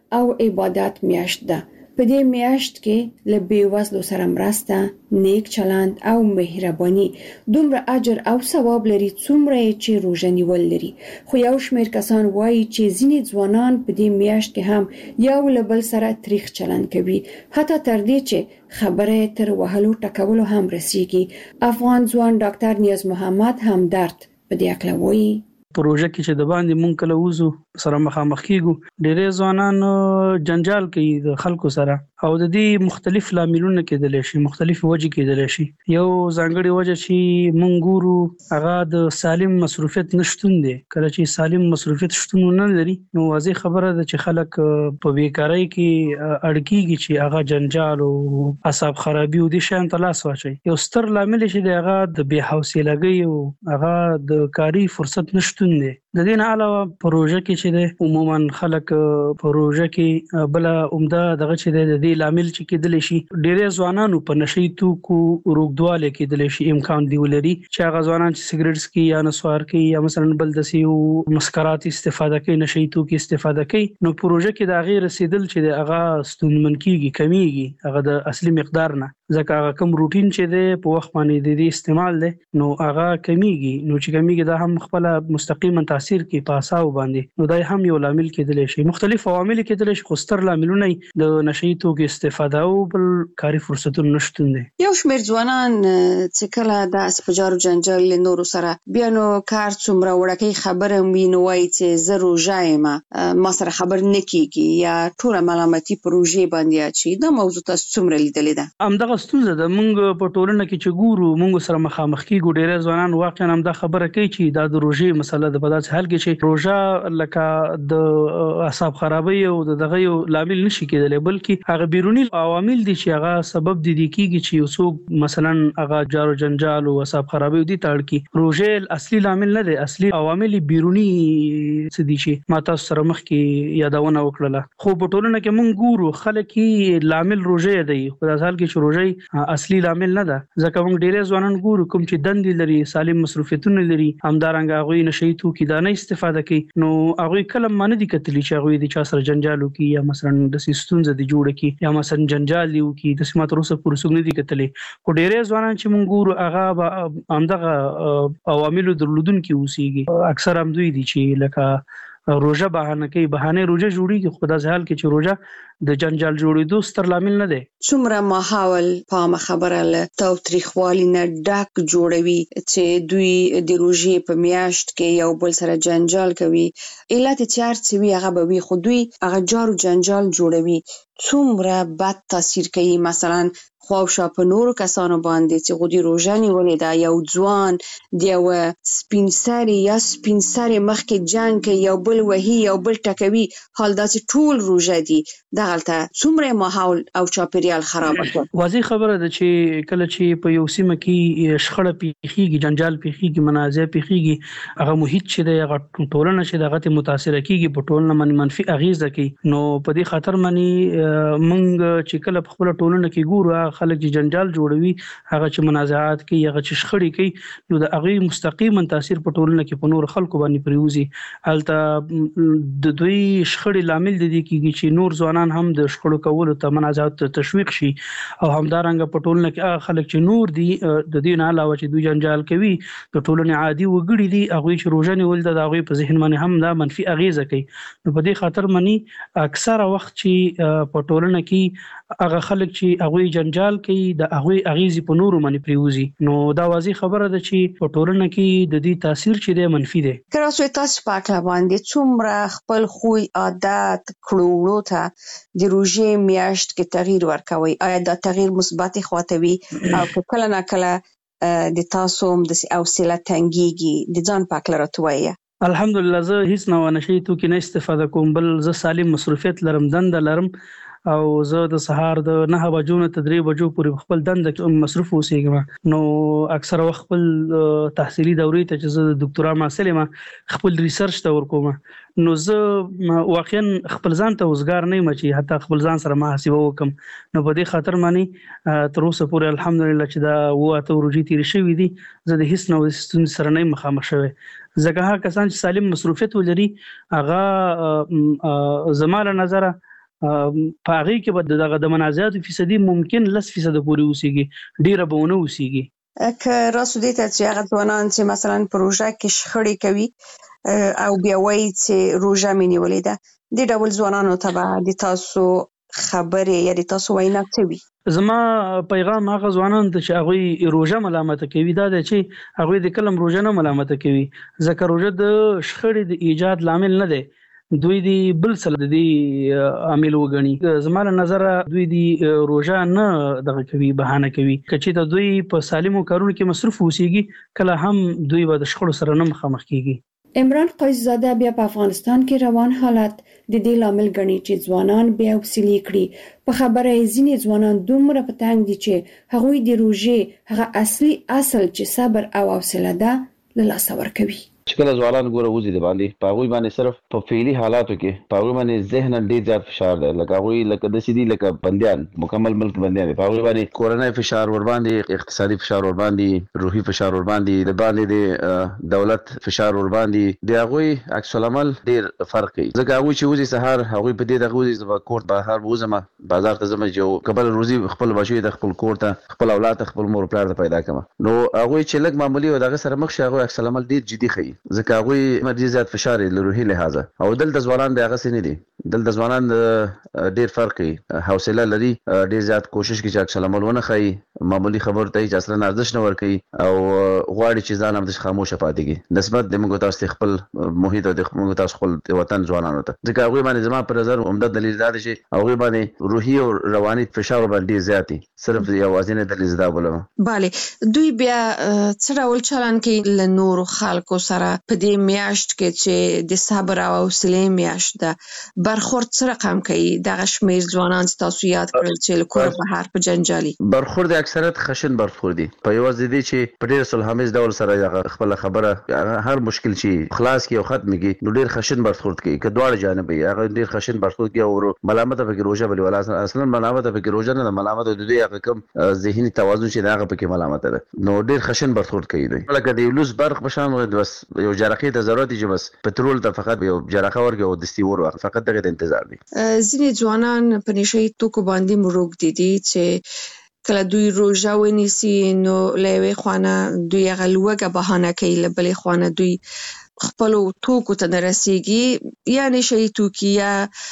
او عبادت میاشت ده. په دې میاشت کې له بېوزلو سره مرسته، نیک چلند او مهرباني دومره اجر او ثواب لري څومره چې روژه نیول لري. خو یو شمېر کسان وایي چې ځینې ځوانان په دې میاشت کې هم یو له بل سره تریخ چلند کوي، حتی تر دې چې خبره تر وهلو ټکولو هم رسیږي. افغان ځوان ډاکټر نیاز محمد همدرد په دې اړه وایي: پروژه کې چې د باندې مونږ کله وزو سره مخامخ کیږو، ډېرې ځوانان جنجال کوي د خلکو سره او د دې مختلف لاملونه کېدل شي، مختلف وجې کېدل شي. یو ځانګړي وجه چې مونږ ګورو هغه د سالم مصروفیت نشټون دی. کله چې سالم مصروفیت شتون نه لري نو واضح خبره ده چې خلک په بیکارۍ کې اړکیږي چې هغه جنجال او اعصاب خرابي او د شان تلاس واچي. یو ستر لامل چې دی هغه د بې حوصلګۍ او هغه د کاری فرصت نشته دی. د دې نه علاوه پروژه کې چې د عموما خلک پروژه کې بل عمده دغه چې د دې لامل چې کېدل شي ډېر ځوانانو په نشي توکو روغدواله کېدل شي امکان دی ولري چې هغه ځوانان چې سیګریټس کې یا نسوار کې یا مثلا بل د سیو مسکرات استفاده کوي، نشي توکي استفاده کوي، نو پروژه کې د غیر رسیدل چې هغه ستونمن کیږي، کمیږي هغه د اصلي مقدار نه، ځکه هغه کوم روټین چې د په وخت باندې د دې استعمال دی نو هغه کمیږي. نو چې کمیږي دا هم خپل مستقیما تاثیر کوي په اساو باندې، نو دا هم یو لامل کېدل شي. مختلف عوامل کېدل شي، خو ستر لاملونه د نشي توکي استفاده او بل کاری فرصتونو نشټون دي. یو شمېر ځوانان چې کله د اسپجارو جنجال له نورو سره بیا نو کار څومره وړکې خبره ویني وایي چې زه روژه یم، ما سره خبر نه کیږي یا ټول ملامتي پروژې باندې اچي. دا موضوع تاسو څومره لیدلې ده؟ همدغه ستونزه ده. موږ په ټولنه کې چې ګورو موږ سره مخامخ کیږو، ډېر ځوانان واقعا هم دا خبره کوي چې دا د روژې مسله ده. په داسې حال کې چې روژه لکه د اعصاب خرابۍ او دغه یو لامل نشي کېدلی، بلکې هغه بیرونی عوامل دي چې هغه سبب دي دي کیږي چې یو څوک مثلا هغه جارو جنجال او اعصاب خرابۍ دي تړ کی. روژه اصلي لامل نه دی، اصلي عوامل بیرونی څه دي چې ما تاسو سره مخ کې یادونه وکړه. خو په ټولنه کې موږ ګورو خلک یې لامل روژه دی، په داسې حال کې چې روژه اصلي لامل نه ده، ځکه موږ ډېر ځوانان ګورو کوم چې دندې لري، سالم مصروفیتونه لري، همدارنګه هغوی نشي توکي دا نه استفاده کوي، نو هغوی کله ما نه دي کتلي چې هغوی د چا سره جنجال وکړي یا مثلا داسې ستونزه دي جوړه کړي یا مثلا جنجال دي وکړي. داسې ما تر اوسه پورې څوک نه دي کتلي. خو ډېری ځوانان چې موږ ګورو هغه همدغه عواملو درلودونکي اوسېږي. اکثر هم دوی دي چې لکه روژه بهانه کوي، بهانه روژه جوړېږي، خو په داسې حال کې چې روژه د جنجال جوړېدو ستر لامل نه دی. څومره ماحول پامه خبره له تاوتریخوالي نه ډک جوړوي چې دوی د روژې په میاشت کې یو بل سره جنجال کوي. علت چې هر څه وي هغه به وي، خو دوی هغه جارو جنجال جوړوي. څومره بد تاثیر کوي مثلا خواوشا په نورو کسانو باندې چې غوډي روژه نیولې ده. یو ځوان د یو سپین سري یا سپین سري مخکې جنګ کوي، یو بل وهي، یو بل ټکوي، حال دا چې ټول روژه دي. دغلته څومره ماحول او چاپیریال خراب کړ. واضح خبره ده چې کله چې په یو سیمه کې شخړه پیښیږي، جنجال پیښیږي، منازعه پیښیږي، هغه محیط چې د هغه ټولنه چې دغه متاثر کیږي په ټولنه باندې منفي اغیزه کوي. نو په دې خاطر باندې موږ چې کله په خپل ټولنه کې ګورو خلک چې جنجال جوړوي، هغه چې منازعات کوي، هغه چې شخړې کوي، نو د هغه مستقیما تاثیر په ټولنه کې په نور خلکو باندې پریوزي. البته د دوی شخړې لامل دي کیږي چې نور ځوانان هم د شخړو کولو ته منازعات ته تشویق شي، او همدارنګه په ټولنه کې هغه خلک چې نور دي د دې نه علاوه چې دوی جنجال کوي د ټولنې عادي وګړي دي، هغه چې روژه نیول د هغه په ذهن باندې هم دا منفي اغیزه کوي. نو په دې خاطر باندې اکثره وخت چې په ټولنه کې هغه خلک چې هغه جنجال کوي د هغه اغیزې په نورو باندې پریوزي، نو دا واضح خبره ده چې په ټولنه کې د دې تاثیر چې دی منفي دی. کله چې تاسو پاکه باندې څومره خپل خوی عادت کړو ته د روژې میاشت کې تغییر ورکوي، آیا دا تغییر مثبت خواته وي او کله نه کله د تاسو هم د حوصله تنګيږي د ځان پاک لرتوي؟ الحمدلله زه هیڅ نه ونشي توکي نه استفاده کوم، بل زه سالم مصروفیت لرم، دند لرم، او زه د سهار د نه بجو نه تدریب بجو پورې خپل دند مصروف اوسېږم. نو اکثر وخت خپل تحصیلي دورې ته چې زه د ډاکټرا محصل یم خپل ریسرچ ته ورکوم، نو زه واقعا خپل ځان ته وزګار نه یم چې حتی خپل ځان سره محاسبه وکم. نو په دې خاطر باندې تر اوسه پورې الحمدلله چې دا وته ورجې تیر شوې دي، زه د هیڅ نوې ستونزې سره نه مخامخ شوی. ځکه هغه کسان چې سالم مصروفیت ولري هغه زماله نظر په هغه کې به دغه د منازعات فیصدي ممکن لس فیصد پورې اوسېږي، ډیره به ونه اوسېږي. که راسو دې ته چې هغه ځوانان چې مثلا پروژه کې شخړې کوي او بیا وایي چې روژه مې نیولې ده، دې ډول ځوانانو ته به د تاسو خبرې یا د تاسو وینا څه وي؟ زما پیغام هغه ځوانان ته چې هغوی روژه ملامته کوي دا دی چې هغوی د کلم روژه نه ملامته کوي، ځکه روژه د شخړې د ایجاد لامل نه دی، دوی دی بل څه د دې عامل وګڼي. زما له نظره دوی دی روژه نه دغه کوي، بهانه کوي. که چېرته دوی په سالمو کارونو کې مصروف اوسېږي کله هم دوی به د شخړو سره نه مخامخ کېږي. عمران قیس زاده بیا په افغانستان کې روان حالت د دې لامل ګڼي چې ځوانان بیا وسیلې کړي. په خبره یې ځینې ځوانان دومره په تنګ دي چې هغوی د روژې هغه اصلي اصل چې صبر او حوصله ده له لاسه ورکوي. چې کله ځوانان ګوره وځي د باندې په هغوی باندې صرف په فعلي حالاتو کې په هغوی باندې ذهناً ډېر زیات فشار دی، لکه هغوی لکه داسې دي لکه بندیان، مکمل ملک بندیان دي. په هغوی باندې کورنۍ فشار ورباندې، اقتصادي فشار ورباندې، روحي فشار ورباندې، د باندې د دولت فشار ورباندې، د هغوی عکس العمل ډېر فرق کوي. ځکه هغوی چې وځي سهار هغوی په دې دغه وځي زه کور بهر وځم، بازار ته ځم چې قبل روزي خپل بچي ته، خپل کور ته، خپل اولاد ته، خپل مور پلار ته پیدا کړم. نو هغوی چې لږ معمولي او دغه سره مخ شي هغوی عکس العمل ډېر جدي ښيي، ځکه هغوی مرجي زیات فشار له روحي لحاظه. او دلته ځوانان د هغه سینې دي، دلته ځوانان ډېر فرق کوي، حوصله لري، ډېر زیات کوشش کوي چې عکس العمل ونه ښيي، معمولی خبرو ته چې اصلا ارزښت نه ورکوي او غواړي چې ځان هم د خاموشه پاتې کړي نسبت د موږ تاسو خپل محیط او د موږ تاسو خپل وطن ځوانانو ته. ځکه هغوی باندې زما په نظر عمده دلیل دا دی چې هغوی باندې روحي او رواني فشار باندې زیات دي، صرف یوازینی دلیل دا بولم. بله دوی بیا څه ډول چلند کوي له نورو خلکو سره په دې میاشت کې چې د صبر او حوصلې میاشت ده؟ برخورد څه رقم کوي دغه شمېر ځوانان چې تاسو یاد کړل چې له کوره بهر په جنجالي برخورد اکثریت خشن برخورد دي، په یوازې دي چې په ډېر صلحامیز ډول سره خپل خبره هر مشکل چې خلاص کی او ختم کی نو ډېر خشن برخورد کوي، که دواړه جانب یې هغه ډېر خشن برخورد کوي او ملامت پکې روزه بلی ولا اصلا ملامت پکې روزه نه ملامت د دې هغه کم ذهني توازن چې هغه پکې ملامت ده، نو ډېر خشن برخورد کوي. دوی لکه د یولوس برق بشان بس یو جرقې ته ضرورت دي، بس پټرول ته فقط یو جرقه ورګي او دستي ور فقط دغه انتظار دي. ځینې ځوانان په نشي توکو باندې مروږ دي دي چې کله دوی روژه ونیسي نو له یوې خوانه دوی هغه لوږه بهانه کوي، له بلې خوانه دوی خپلو توکو ته نه رسېږي، یا نشي توکي یا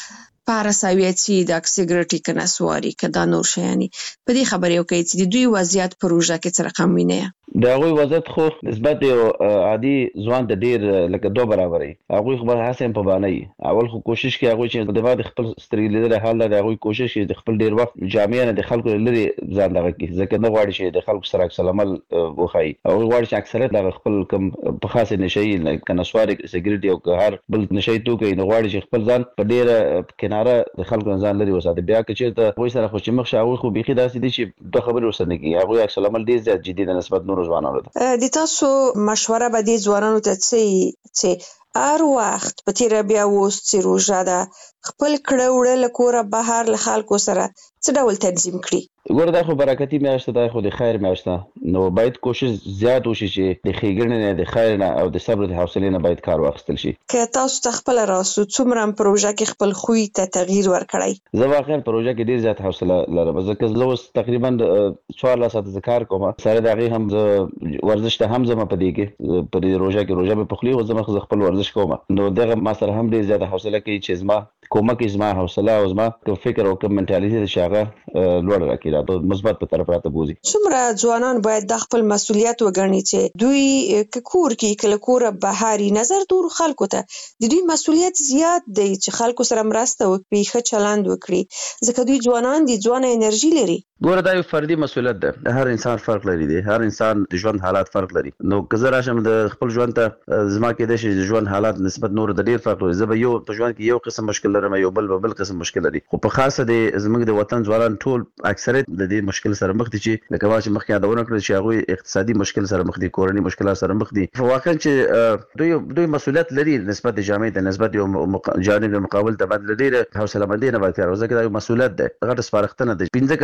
پاراساویتي د سیګریټي که نسواري که دا نور شیانې. په دې خبرې وکړئ چې د دوی وضعیت په روژه کې څه رقم وینئ؟ د هغوی وضعیت خو نسبت یو عادي ځوان ته ډېر لکه دوه برابره وي. هغوی خو هڅه هم په بانه وي، اول خو کوشش کوي هغوی چې د بعد خپل سترګې لیدلی حال ده، هغوی کوشش کوي د خپل ډېر وخت جامع نه د خلکو لرې ځان دغه کړي، ځکه نه غواړي چې د خلکو سره عکس العمل وښایي. هغوی غواړي چې اکثریت دغه خپل کوم په خاصې نشهیي که نسواري سګریټ او که هر بل نشهیي توکی نو غواړي چې خپل ځان په ډېره کناره د خلکو نه ځان لرې وساتي. بیا که چېرته هغوی سره خو چې مخ شي هغوی خو بیخي داسې دي چې دوه خبرې ورسره نه کوي، هغوی عکس العمل ډېر زیات جدي ده نسبت نورو ځوانانو ته. د تاسو مشوره به دې ځوانانو ته څه چې هر وخت په تیره بیا اوس چې روژه ده خپل کړه وړه له کوره بهر له خلکو سره څه ډول تنظیم کړي؟ ګوره دا خو برکتي میاشت ده، خو د خیر میاشت ده، نو باید کوشش زیات وشي چې د ښېګڼې نه د خیر نه او د صبر د حوصلې نه باید کار واخیستل شي. که تاسو ته خپله راسو څومره په روژه کې خپل خوی ته تغییر ورکړی؟ زه واقعا په روژه کې ډېر زیات حوصله لرم، ځکه زه اوس تقریبا څوارلس ساعته زه کار کوم، سره د هغې هم زه ورزش ته هم ځم په دې کې په دې روژه کې روژه مې په خولې وځم زه خپل ورزش کوم، نو دغه ما سره هم ډېر زیاته حوصله کوي چې زما کومک زما حوصله او زما کوم فکر او کوم منټالیټي چې هغه لوړ راکړي راته مثبت په طرف راته بوزي. څومره ځوانان باید د خپل مسؤلیت وګڼي چې دوی که کور کې کله کوره بهاري نظر دور خلکو ته د دوی مسؤلیت زیات دی چې خلکو سره مرسته وکړي، ښه چلند وکړي، ځکه دوی ځوانان دي، ځوانه انرژي لري. ګوره دا یو فردي مسؤلیت ده، هر انسان فرق لري دی، هر انسان د ژوند حالات فرق لري. نو که زه راشم د خپل ژوند ته زما کېدای شي د ژوند حالات نسبت نورو ته ډېر فرق لري، زه به یو په ژوند کې یو قسم مشکل لرم، یو بل به بل قسم مشکل لري، خو په خاصه د زموږ د وطن ځوانان ټول اکثریت د دې مشکل سره مخ دي چې لکه ما چې مخکې یادونه کړل چې هغوی اقتصادي مشکل سره مخ دي، کورني مشکلات سره مخ دي. واقعا چې دوی دوی مسؤلیت لري نسبت د جامعې ته، نسبت یو جانب مقابل ته باید ډېره حوصله مندي نه باید کار وکړي، دا یو مسؤلیت ده، غټ سپارښتنه ده. پنځه کسه مثال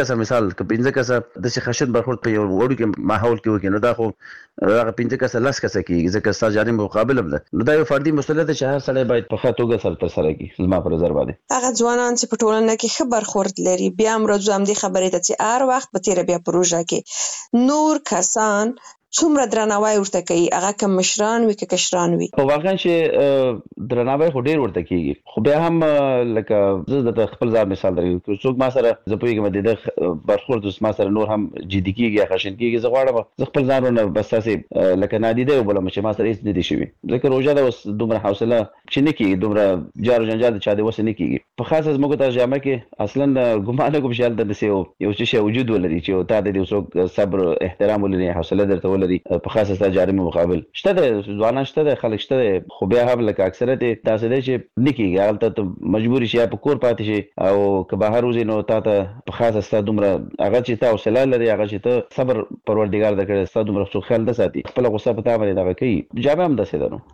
مثال ک پنځه کسه د خشن برخورد په یو وړو کې ماحول کې وکړي نو دا خو هغه پنځه کسه لاس کسه کېږي ځکه ستاسو جانب مقابل ده نو دا یو فردي مسؤلیت چې هر سړی باید په ښه توګه سره تر سره کړي زما په نظر باندې هغه ځوانان چې په ټولنه کې ښه برخورد لري بیا هم راځو هم دې خبرې ته چې هر وخت په تیر بیا پروژه کې نور کسان څومره درناوی ورته کوي هغه کوم مشران وي که کشران وي په واقعا چې درناوی خو ډیر ورته کیږي خو بیا هم لکه زه د خپل ځان مثال درکوم څوک ما سره زه پوهیږم د برخورد ما سره نور هم جدي کیږي خشن کیږي زه غواړم زه خپل ځانونه بس تاسې لکه نادیده وبلم چې ما سره هیڅ نه دي شوي ځکه روژه ده اوس دومره حوصله چې نه کیږي دومره جار و جنجال چا دې وس نه کیږي په خاصه زموږ ترجمه کې اصلا ګمان کوم چې هلته داسې یو څه وجود ولري چې تا د څوک صبر احترام ولري حوصله درته لري په خاصه ستاسو جاري مقابل شته د ځوانان شته د خلک شته خو بیا هم لکه اکثریت تاسو د چې نکیږي هغه ته مجبور شي په کور پاتې شي او که بهر وځي نو تاسو په خاصه ستاسو دومره هغه چې تاسو حوصله لري هغه چې ته صبر پروردګار د کړي ستاسو دومره څو خیال د ساتي خپل غوسه په تاسو باندې دا کوي جامه هم دسه ده نو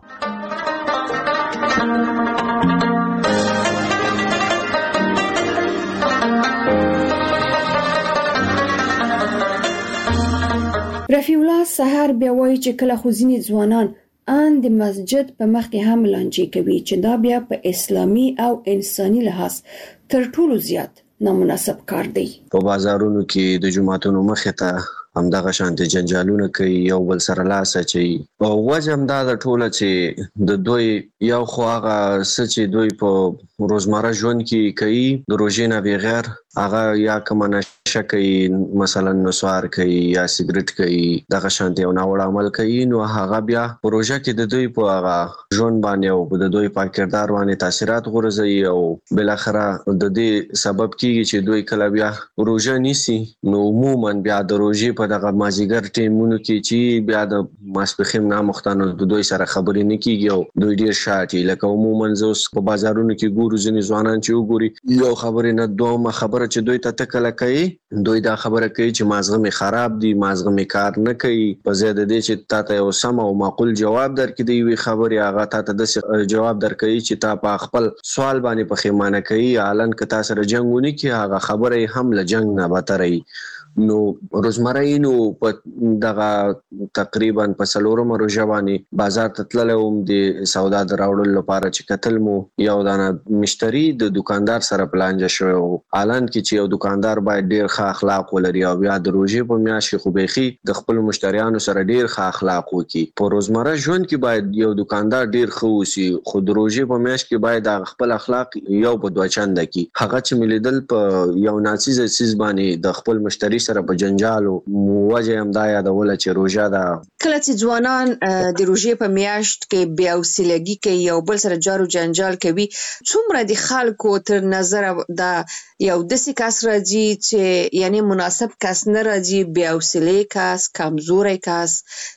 رفیع الله سحر بیا وایي چې کله خو ځینې ځوانان ان د مسجد په مخ کې هم لانجې کوي چې دا بیا په اسلامي او انساني لحاظ تر ټولو زیات نامناسب کار دی په بازارونو کې د جمعتونو مخې ته همدغه شانتي جنجالونه کوي یو بل سره لاس اچي او وجه هم دا د ټوله چې د دوی یو خو هغه څه چې دوی په روزمره ژوند کې کوي د روژې نه بغیر هغه یا کوم نشه کوي مثلا نسوار کوي یا سیګریټ کوي دغه شانتي او ناوړه عمل کوي نو هغه بیا پروژه کې د دوی په هغه ژوند باندې او د دوی په کردار باندې تاثیرات غورځي او بل اخره د دې سبب کیږي چې دوی کله بیا روژه نیسي نو عموما بیا د روژې په دغه مازیګر ټیمونو کې چې بیا د ماسپخیم نامختانو د دوی سره خبرې نه کیږي او دوی ډیر شاټي لکه عموما زوس په بازارونو کې ګورو ځینې ځوانان چې وګوري یو خبرې نه دوه خبره چې دوی ته تکله کوي دوی دا خبره کوي چې مازغه می خراب دي مازغه می کار نه کوي په زیاده دي چې تاسو یو سم او معقول جواب درکې دی وی خبره هغه تاسو د جواب درکې چې تاسو په خپل سوال باندې په خیمانه کوي اعلان ک تاسو سره جنگونه کې هغه خبره هم له جنگ نه بتري نو روزمره نو په دغه تقریبا په سلورم روزه باندې بازار ته تللم د سودا دراوړل لپاره چې قتل مو یو دانه مشتری د دکاندار سره پلانجه شو اعلان کې چې یو دکاندار باید ډیر ښه اخلاق ولري او بیا د روزې په میاشت خو بيخي د خپل مشتریانو سره ډیر ښه اخلاق وکړي په روزمره ژوند کې باید یو دکاندار ډیر ښه وسی خو د روزې په میاشت کې باید خپل اخلاق یو په دوه چنده کې هغه چې ملیدل په یو ناڅیز سیس باندې د خپل مشتری سره په جنجالو موجه هم دا یادول چې روژه ده کله چې ځوانان د روژې په میاشت کې بیا وسیلګي کوي یو بل سره جارو جنجال کوي څومره د خلکو تر نظر دا یو داسې کس راځي چې یعنی مناسب کس نه راځي بیا وسیلې کس کمزوري کس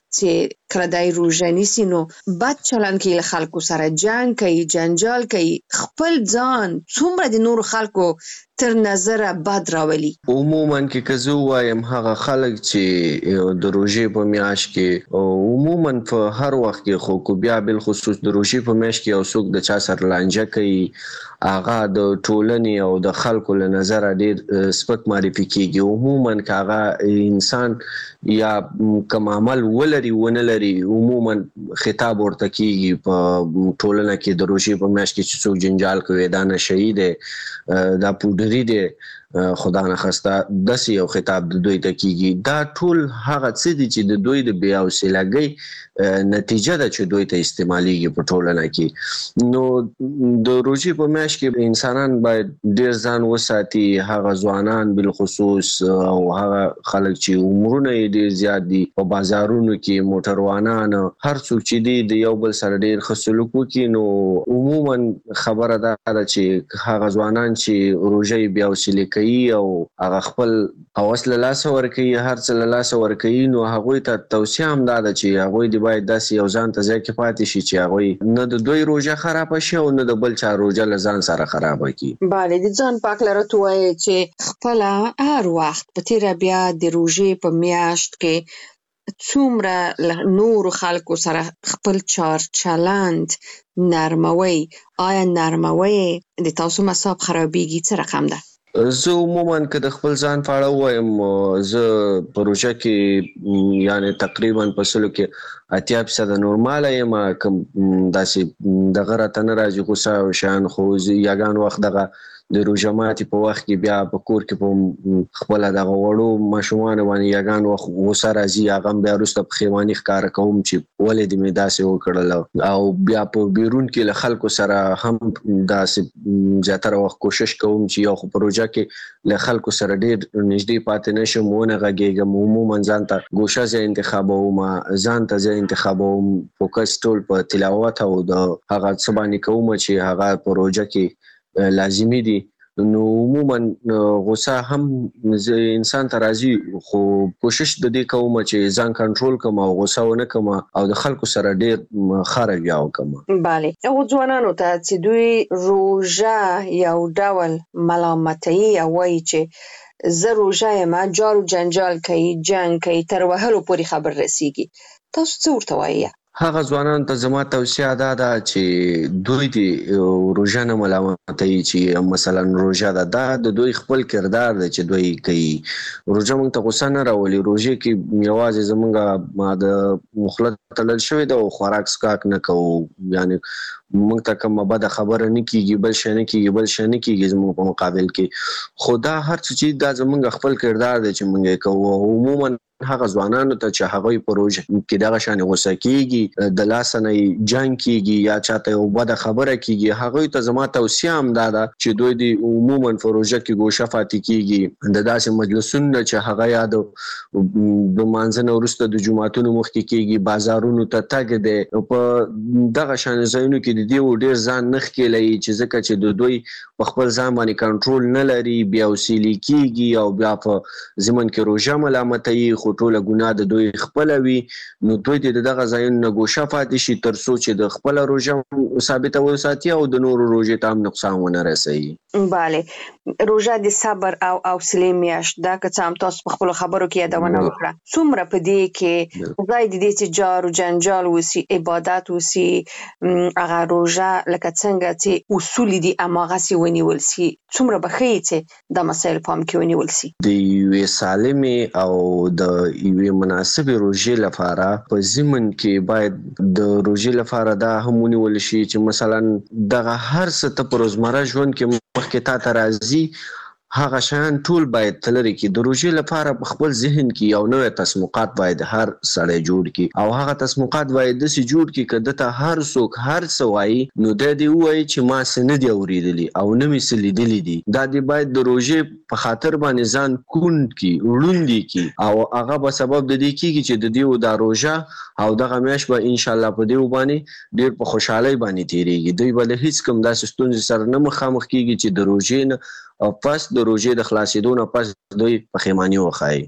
چې کله دای روژه نیسي نو بد چلن کوي له خلکو سره جنگ کوي جنجال کوي خپل ځان څومره د نور خلکو تر نظر بد راولي عموما کې کزو وایم هغه خلک چې د روژې په میاشت کې عموما په هر وخت کې خو کو بیا بل خصوص د روژې په میاشت کې او څوک د چا سره لانجه کوي هغه د ټولنې او د خلکو له نظر ډیر سپک معرفي کیږي عموما هغه انسان یا کوم عمل ولري ونه لري عموما خطاب ورته کیږي په ټولنه کې د روژې په میاشت کې چې څوک جنجال کوي دا نه شهید دا پودری دی خدا نه خسته د یو خطاب د دوی ته کیږي دا ټول هغه څه دي چې د دوی د بیا وسیلګي نتیجه ده چې دوی ته استعماليږي په ټولنه کې نو د روزي په میاشت کې انسانان باید ډیر ځان وساتي هغه ځوانان بل خصوص او هغه خلک چې عمرونه ډیر زیات دي په بازارونو کې موټروانان هر څوک چې دي د یو بل سره ډیر خصلوک کوي نو عموما خبره ده چې هغه ځوانان چې روزي بیا وسیلې او هغه خپل اوسله لاس ورکي هر څه لاس ورکي نو هغه ته توصيه هم ده چې هغه دی باید داسې یو ځان ته ځکه پاتې شي چې هغه نه د دوی روزه خراب شي او نه د بل چا روزه لزان سره خراب کی. bale د ځان پاک لرته وای چې خپل هر وخت په تیر بیا د روزه په میاشت کې څومره نور خلکو سره خپل چار چلند نرموي آیا نرموي د تاسو مصاب خرابېږي څه رقم ده؟ زه عموما که د خپل ځان په اړه وایم زه پروژه کې یعنی تقریبا په سلو کې اتیا فیصد نورماله یم کوم داسې دغه راته نه راځي غوسه او شیان خو یګان وخت دغه د روژه ماتي په وخت کې بیا په کور کې په خپل دغه وړو ماشومان باندې یګان وخت غوسه راځي هغه بیا وروسته په خیواني ښکار کوم چې ولې دې مې داسې وکړل او بیا په بیرون کې له خلکو سره هم داسې زیاتره وخت کوشش کوم چې یو خو پروژه کې له خلکو سره ډېر نږدې پاتې نشم ونه غږیږم عموما ځان ته ګوشه ځای انتخابوم ځان ته ځای انتخابوم فوکس ټول په تلاوت او د هغه څه باندې کوم چې هغه پروژه کې لازمي دي نو عموما غوسه هم انسان ته راځي خو کوشش د دې کوم چې ځان کنټرول کوم او غوسه ونه کوم او د خلکو سره ډېر خارج یاو کوم. بله او ځوانانو ته چې دوی روژه یو ډول ملامتي او وایي چې زه روژه یم جارو جنجال کوي جنگ کوي تر وهلو پورې خبر رسیږي تاسو څه ورته وایي؟ هغه ځوانانو ته زما توصیه دا ده چې دوی د روژه نه ملامتوي چې مثلا روژه ده دا د دوی خپل کردار دی چې دوی کوي. روژه موږ ته غوسه نه راولي روژه کې یوازې زمونږ د مخله تړل شوی ده او خوراک څښاک نه کوو یعنی موږ ته کومه بده خبره نه کیږي بل شی نه کیږي بل شی نه کیږي زموږ په مقابل کې خو دا هر څه چې دا زمونږ خپل کردار دی چې موږ کوو. عموما هغه ځوانانو ته چې هغه پروژه کې دغه شان غوسه کیږي د لاس نه جنگ کیږي یا چاته یو بده خبره کیږي هغه ته زما توصیه هم دا ده چې دوی د عموما پروژه کې ګوشه فاتې کیږي د داسې مجلسونو چې هغه یاد د مانځنه ورسته د جمعهتونو مخ کې کیږي بازارونو ته تګ دی په دغه شان ځایونو کې د دې ډیر ځان نخ کې لای چې ځکه چې د دوی په خپل ځان باندې کنټرول نه لري بیا وسیلی کیږي او بیا په زمون کې روژه ملامتي خو ټوله ګناه د دوی خپل وي نو دوی د دغه ځایونو نه ګوشه فاتې شي تر څو چې د خپل روژه ثابته وساتي او د نورو روژې ته هم نقصان ونه رسوي. بله روژه د صبر او حوصلې میاشت دا که څه هم تاسو په خپلو خبرو کې یادونه وکړه څومره په دې کې ځای د دې چې جار و جنجال وسي عبادت وسي هغه روژه لکه څنګه چې اصول دي هماغسې ونیول سي څومره به ښیي چې دا مسایل پام کې ونیول سي د یوې سالمې او د یوې مناسبې روژې لپاره په ضمن کې باید د روژې لپاره دا هم ونیول شي چې مثلا دغه هر څه ته په روزمره ژوند کې مخکې تا ته راځي هغه شیان ټول باید تلری کې د روژې لپاره په خپل ذهن کې یو نوې تصمیمات باید هر سړی جوړ کړي او هغه تصمیمات باید داسې جوړ کړي چې دته هر څوک هر څه وایي نو د دې وایي چې ما څه نه دی اوریدلی او نه مې څه لیدلی دي دا دی باید د روژې په خاطر باندې ځان کوند کړي وړوندي کړي او هغه به سبب د دې کېږي چې د دې د روژه او دغه میاشت به ان شاء الله په دې باندې ډېر په خوشحالۍ باندې تیریږي دوی به هیڅ کوم داسې ستونزې سره نه مخامخ کېږي چې د روژې نه او پس د روژې د خلاصېدو نه پس دوی پښیماني وښایي.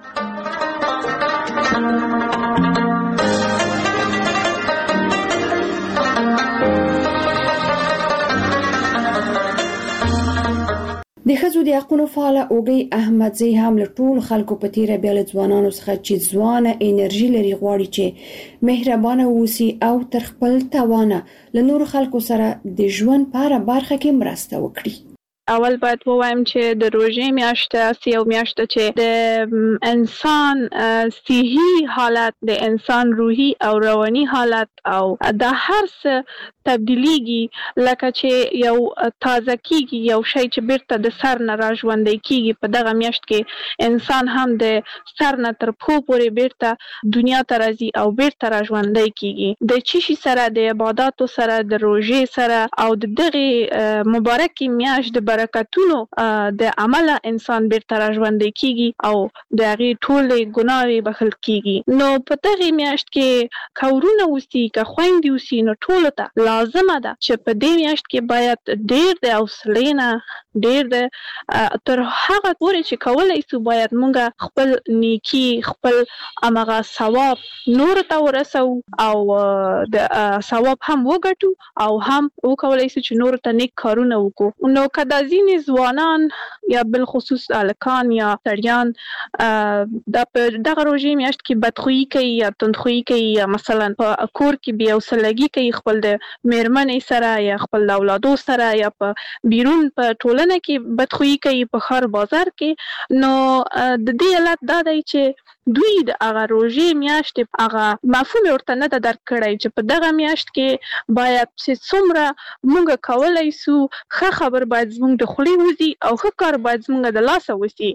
د ښځو د حقونو فعاله اوږۍ احمدزی هم له ټولو خلکو په تیره بیا له ځوانانو څخه چې ځوانه انرژي لري غواړي چې مهربانه اوسي او تر خپل توانه له نورو خلکو سره د ژوند په هره برخه کې مرسته وکړي. اول باید ووایم چې د روژې میاشت است یو میاشت چې د انسان صحي حالت د انسان روحي او رواني حالت او د هر څه تبدیلیږي لکه چې یو تازه کیږي یو شی چې بیرته د سر نه راژوندی کیږي په دغه میاشت کې انسان هم د سر نه تر پښو پورې بیرته دنیا ته راځي او بیرته راژوندی کیږي د چشي سره د عبادتو سره د روژې سره او د دغه مبارکي میاشت د برکتونو د عمله انسان بیرته راژوندی کیږي او د هغې ټولې ګناوې بخښل کیږي نو په دغه میاشت کې کورونه اوسي که خویندې اوسي نو ټولو ته لازمه ده چې په دې میاشت کې باید ډېر د حوصلې نه ډېر د تر هغه پورې چې کولی سو باید مونږ خپل نیکي خپل همغه ثواب نورو ته ورسو او د ثواب هم وګټو او هم وکولی سو چې نورو ته نیک کارونه وکړو نو که دا ځینې ځوانان یا بالخصوص هلکان یا سړیان د په دغه روژې میاشت کې بدخویي کوي یا تندخویي کوي یا مثلا په کور کې بې حوصلګي کوي خپل د میرمنې سره یا خپل اولادو سره یا په بیرون په ټولنه کې بدخویي کوي په خار بازار کې، نو د دې علت دا دی چې دوی د هغه روژې میاشتې هغه مفهوم ورته نه ده درک کړی چې په دغه میاشت کې باید چې څومره موږ کولی سو ښه خبر باید زموږ د خولې وځي او ښه کار باید زموږ د لاسه وسي.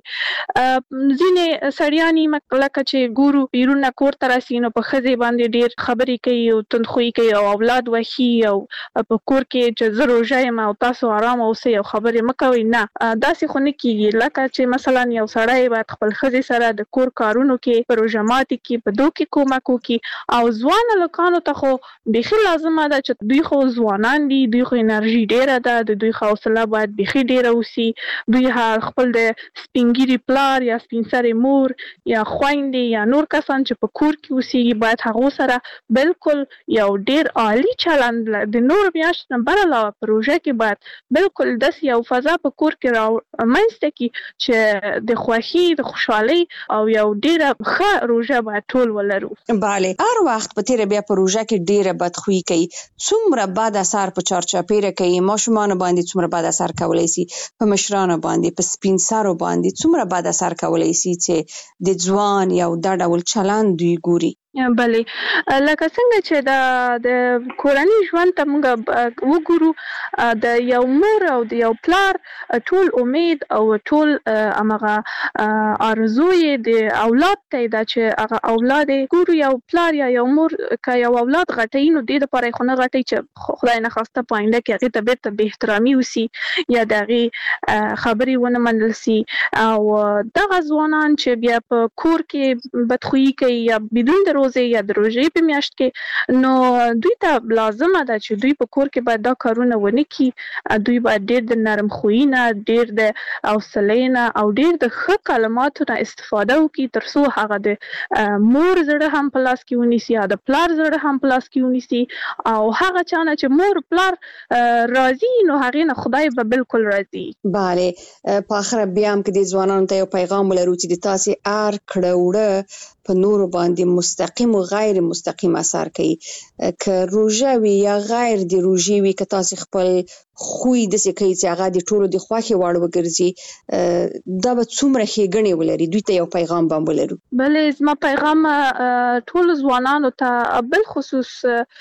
ځینې سړیانې لکه چې ګورو بیرون نه کور ته راسي نو په ښځې باندې ډېر خبرې کوي او تندخویي کوي او اولاد وهي او په کور کې چې زه روژه یم او تاسو آرام اوسئ او خبرې مه کوئ. نه، داسې خو نه کېږي. لکه چې مثلا یو سړی باید خپل ښځې سره د کور کارونو کې په روژه ماتي کې په دو کې کومک وکړي، او ځوان هلکانو ته خو بیخي لازمه ده چې دوی خو ځوانان دي، دوی خو انرژي ډېره ده، د دوی خو حوصله باید بیخي ډېره وسي. دوی خپل د سپین ږیري پلار یا سپین سرې مور یا خویندې یا نور کسان چې په کور کې اوسېږي باید هغو سره بالکل یو ډېر عالي چلند د نور میاشت نه بر علاوه په روژه کې باید بالکل داسې یو فضا په کور کې رامنځته کړي چې د خوښۍ د خوشحالۍ او یو ډېره ښه روژه باید ټول ولرو. بله، هر وخت په تیره بیا په روژه کې ډېره بدخویي کوي، څومره بد اثر په چارچاپیره کوي، ماشومانو باندې څومره بد اثر کولی سي، په مشرانو باندې، په سپین سرو باندې څومره بد اثر کولی سي چې د ځوان یو دا ډول چلند دوی ګوري. بله، لکه څنګه چې د د کورني ژوند ته موږ وګورو، د یو مور او د یو پلار ټول امید او ټول همغه آرزو یې د اولاد ته ده چې هغه اولاد یې ګورو. یو پلار یا یو مور که یو اولاد غټوي نو دې دپاره یې خو نه غټوي چې خدای نخواسته په آینده کې هغې ته بېرته بې احترامي وسي یا د هغې خبرې ونه منل سي. او دغه ځوانان چې بیا په کور کې بدخویي کوي یا بدون د روزه یا د روژې په میاشت کې، نو دوی ته لازمه ده چې دوی په کور کې باید دا کارونه ونه کړي. دوی باید ډېر د نرم خویي نه، ډېر د حوصلې نه او ډېر د ښه کلماتو نه استفاده وکړي تر څو هغه د مور زړه هم په لاس کې ونیسي یا د پلار زړه هم په لاس کې ونیسي. او هغه چا نه چې مور پلار راضي نو هغې نه خدای به بالکل راضي. بله، په آخره بیا هم که د ځوانانو ته یو پیغام ولرو چې د تاسې هر کړه وړه په نورو باندې مستقیم او غیر مستقیم اثر کوي، که روژه وي یا غیر د روژې وي، که تاسې خپل خوی داسې کوي چې هغه د ټولو د خوښې وړ وګرځي، دا به څومره ښېګڼې ولري. دوی ته یو پیغام به هم ولرو. بلې، زما پیغام ټولو ځوانانو ته بالخصوص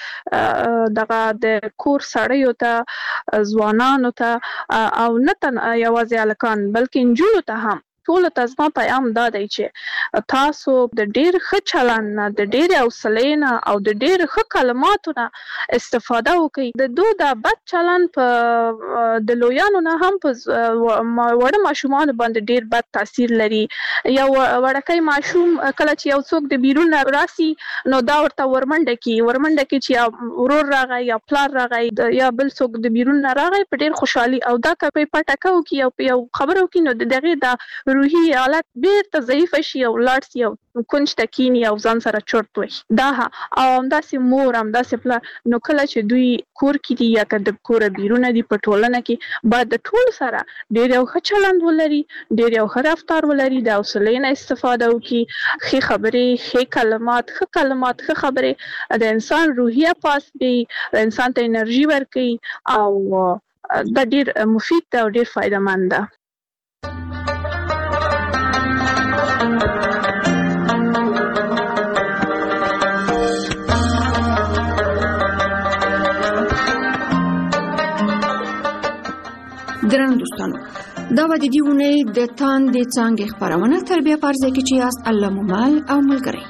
دغه د کور سړیو ته، ځوانانو ته او نه تنها یوازې هلکان بلکې نجونو ته هم ټولو ته زما پیغام دا دی چې تاسو د ډېر ښه چلند نه، د ډېرې حوصلې نه او د ډېر ښه کلماتو نه استفاده وکړئ. د دو دا بد چلند په د لویانو نه هم په وړه ماشومانو باندې ډېر بد تاثیر لري. یو وړکی ماشوم کله چې یو څوک د بیرون نه راسي نو دا ورته ورمنډه کړي ورمنډه کړي چې یا ورور راغی یا پلار راغی یا بل څوک د بیرون نه راغی په ډېر خوشحالي، او دا که په پټکه وکړي او په یو خبره وکړي نو د هغې دا روحي حالت بیرته ضعیفه شي او لاړ شي او کونج ته کیني او ځان سره چرت وهي. دا او همداسې مور همداسې پلار، نو کله چې دوی کور کې دي یا که د کوره بیرونه دي په ټولنه کې باید د ټولو سره ډېر یو ښه چلند ولري، ډېر یو ښه رفتار ولري، د حوصلې نه استفاده وکړي، ښې خبرې، ښې کلمات، ښه کلمات، ښه خبرې د انسان روحیه پاس کوي، د انسان ته انرژي ورکوي او دا ډېر مفید ده او ډېر فایده مند ده. درنو دوستانو، دا به د دې اونۍ د تاندې څانګې خپرونه تربیه په ارزه کې چې یاست الله مو مل او ملګری.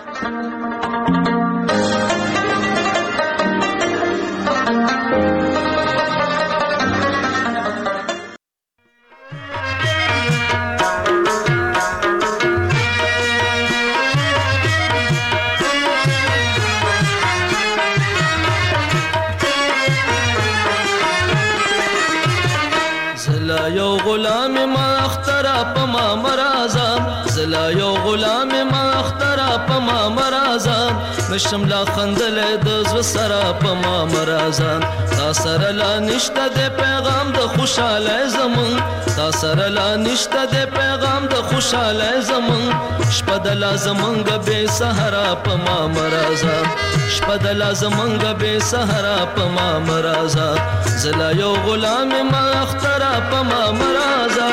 یو غلام ما اخترا پما مرازم، زلا یو غلام ما اخترا پما مرازم، نشم لا خندل د زړه سره په ما مرزا تا سره لا نشته د پیغام د خوشاله زمون تا سره لا نشته د پیغام د خوشاله زمون شپه د لازمنګ به سحرا په ما مرزا شپه د لازمنګ به سحرا په ما مرزا زلا یو غلام ما اخترا په ما مرزا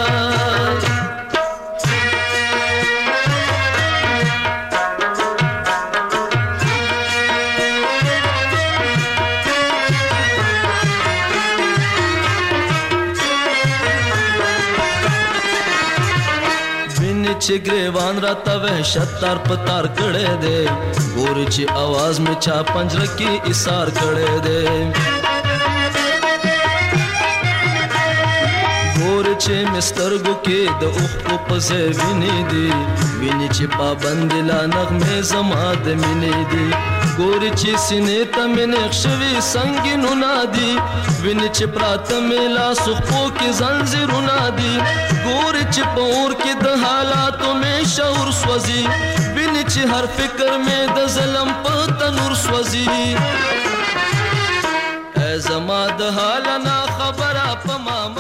چې ګریوان را ته وحشت تار پتار کړه دے ګور چې आवाज می چا پنجره کې ایثار کړه دے ګور چې مستر ګو کې د اوخ په پسې ویني دي ویني چې پابند لا نغمه زما د مینې دي ګور چې سینې ته مې نقشوي سنگینو نادي ویني چې پراته مې لا سخپو کې زنجیرونه دي ګور چې پور کې د حالاتو مې شعور سوځي ویني چې هر فکر مې د ظلم په تنور سوځي ای زما د حال نه خبره په ما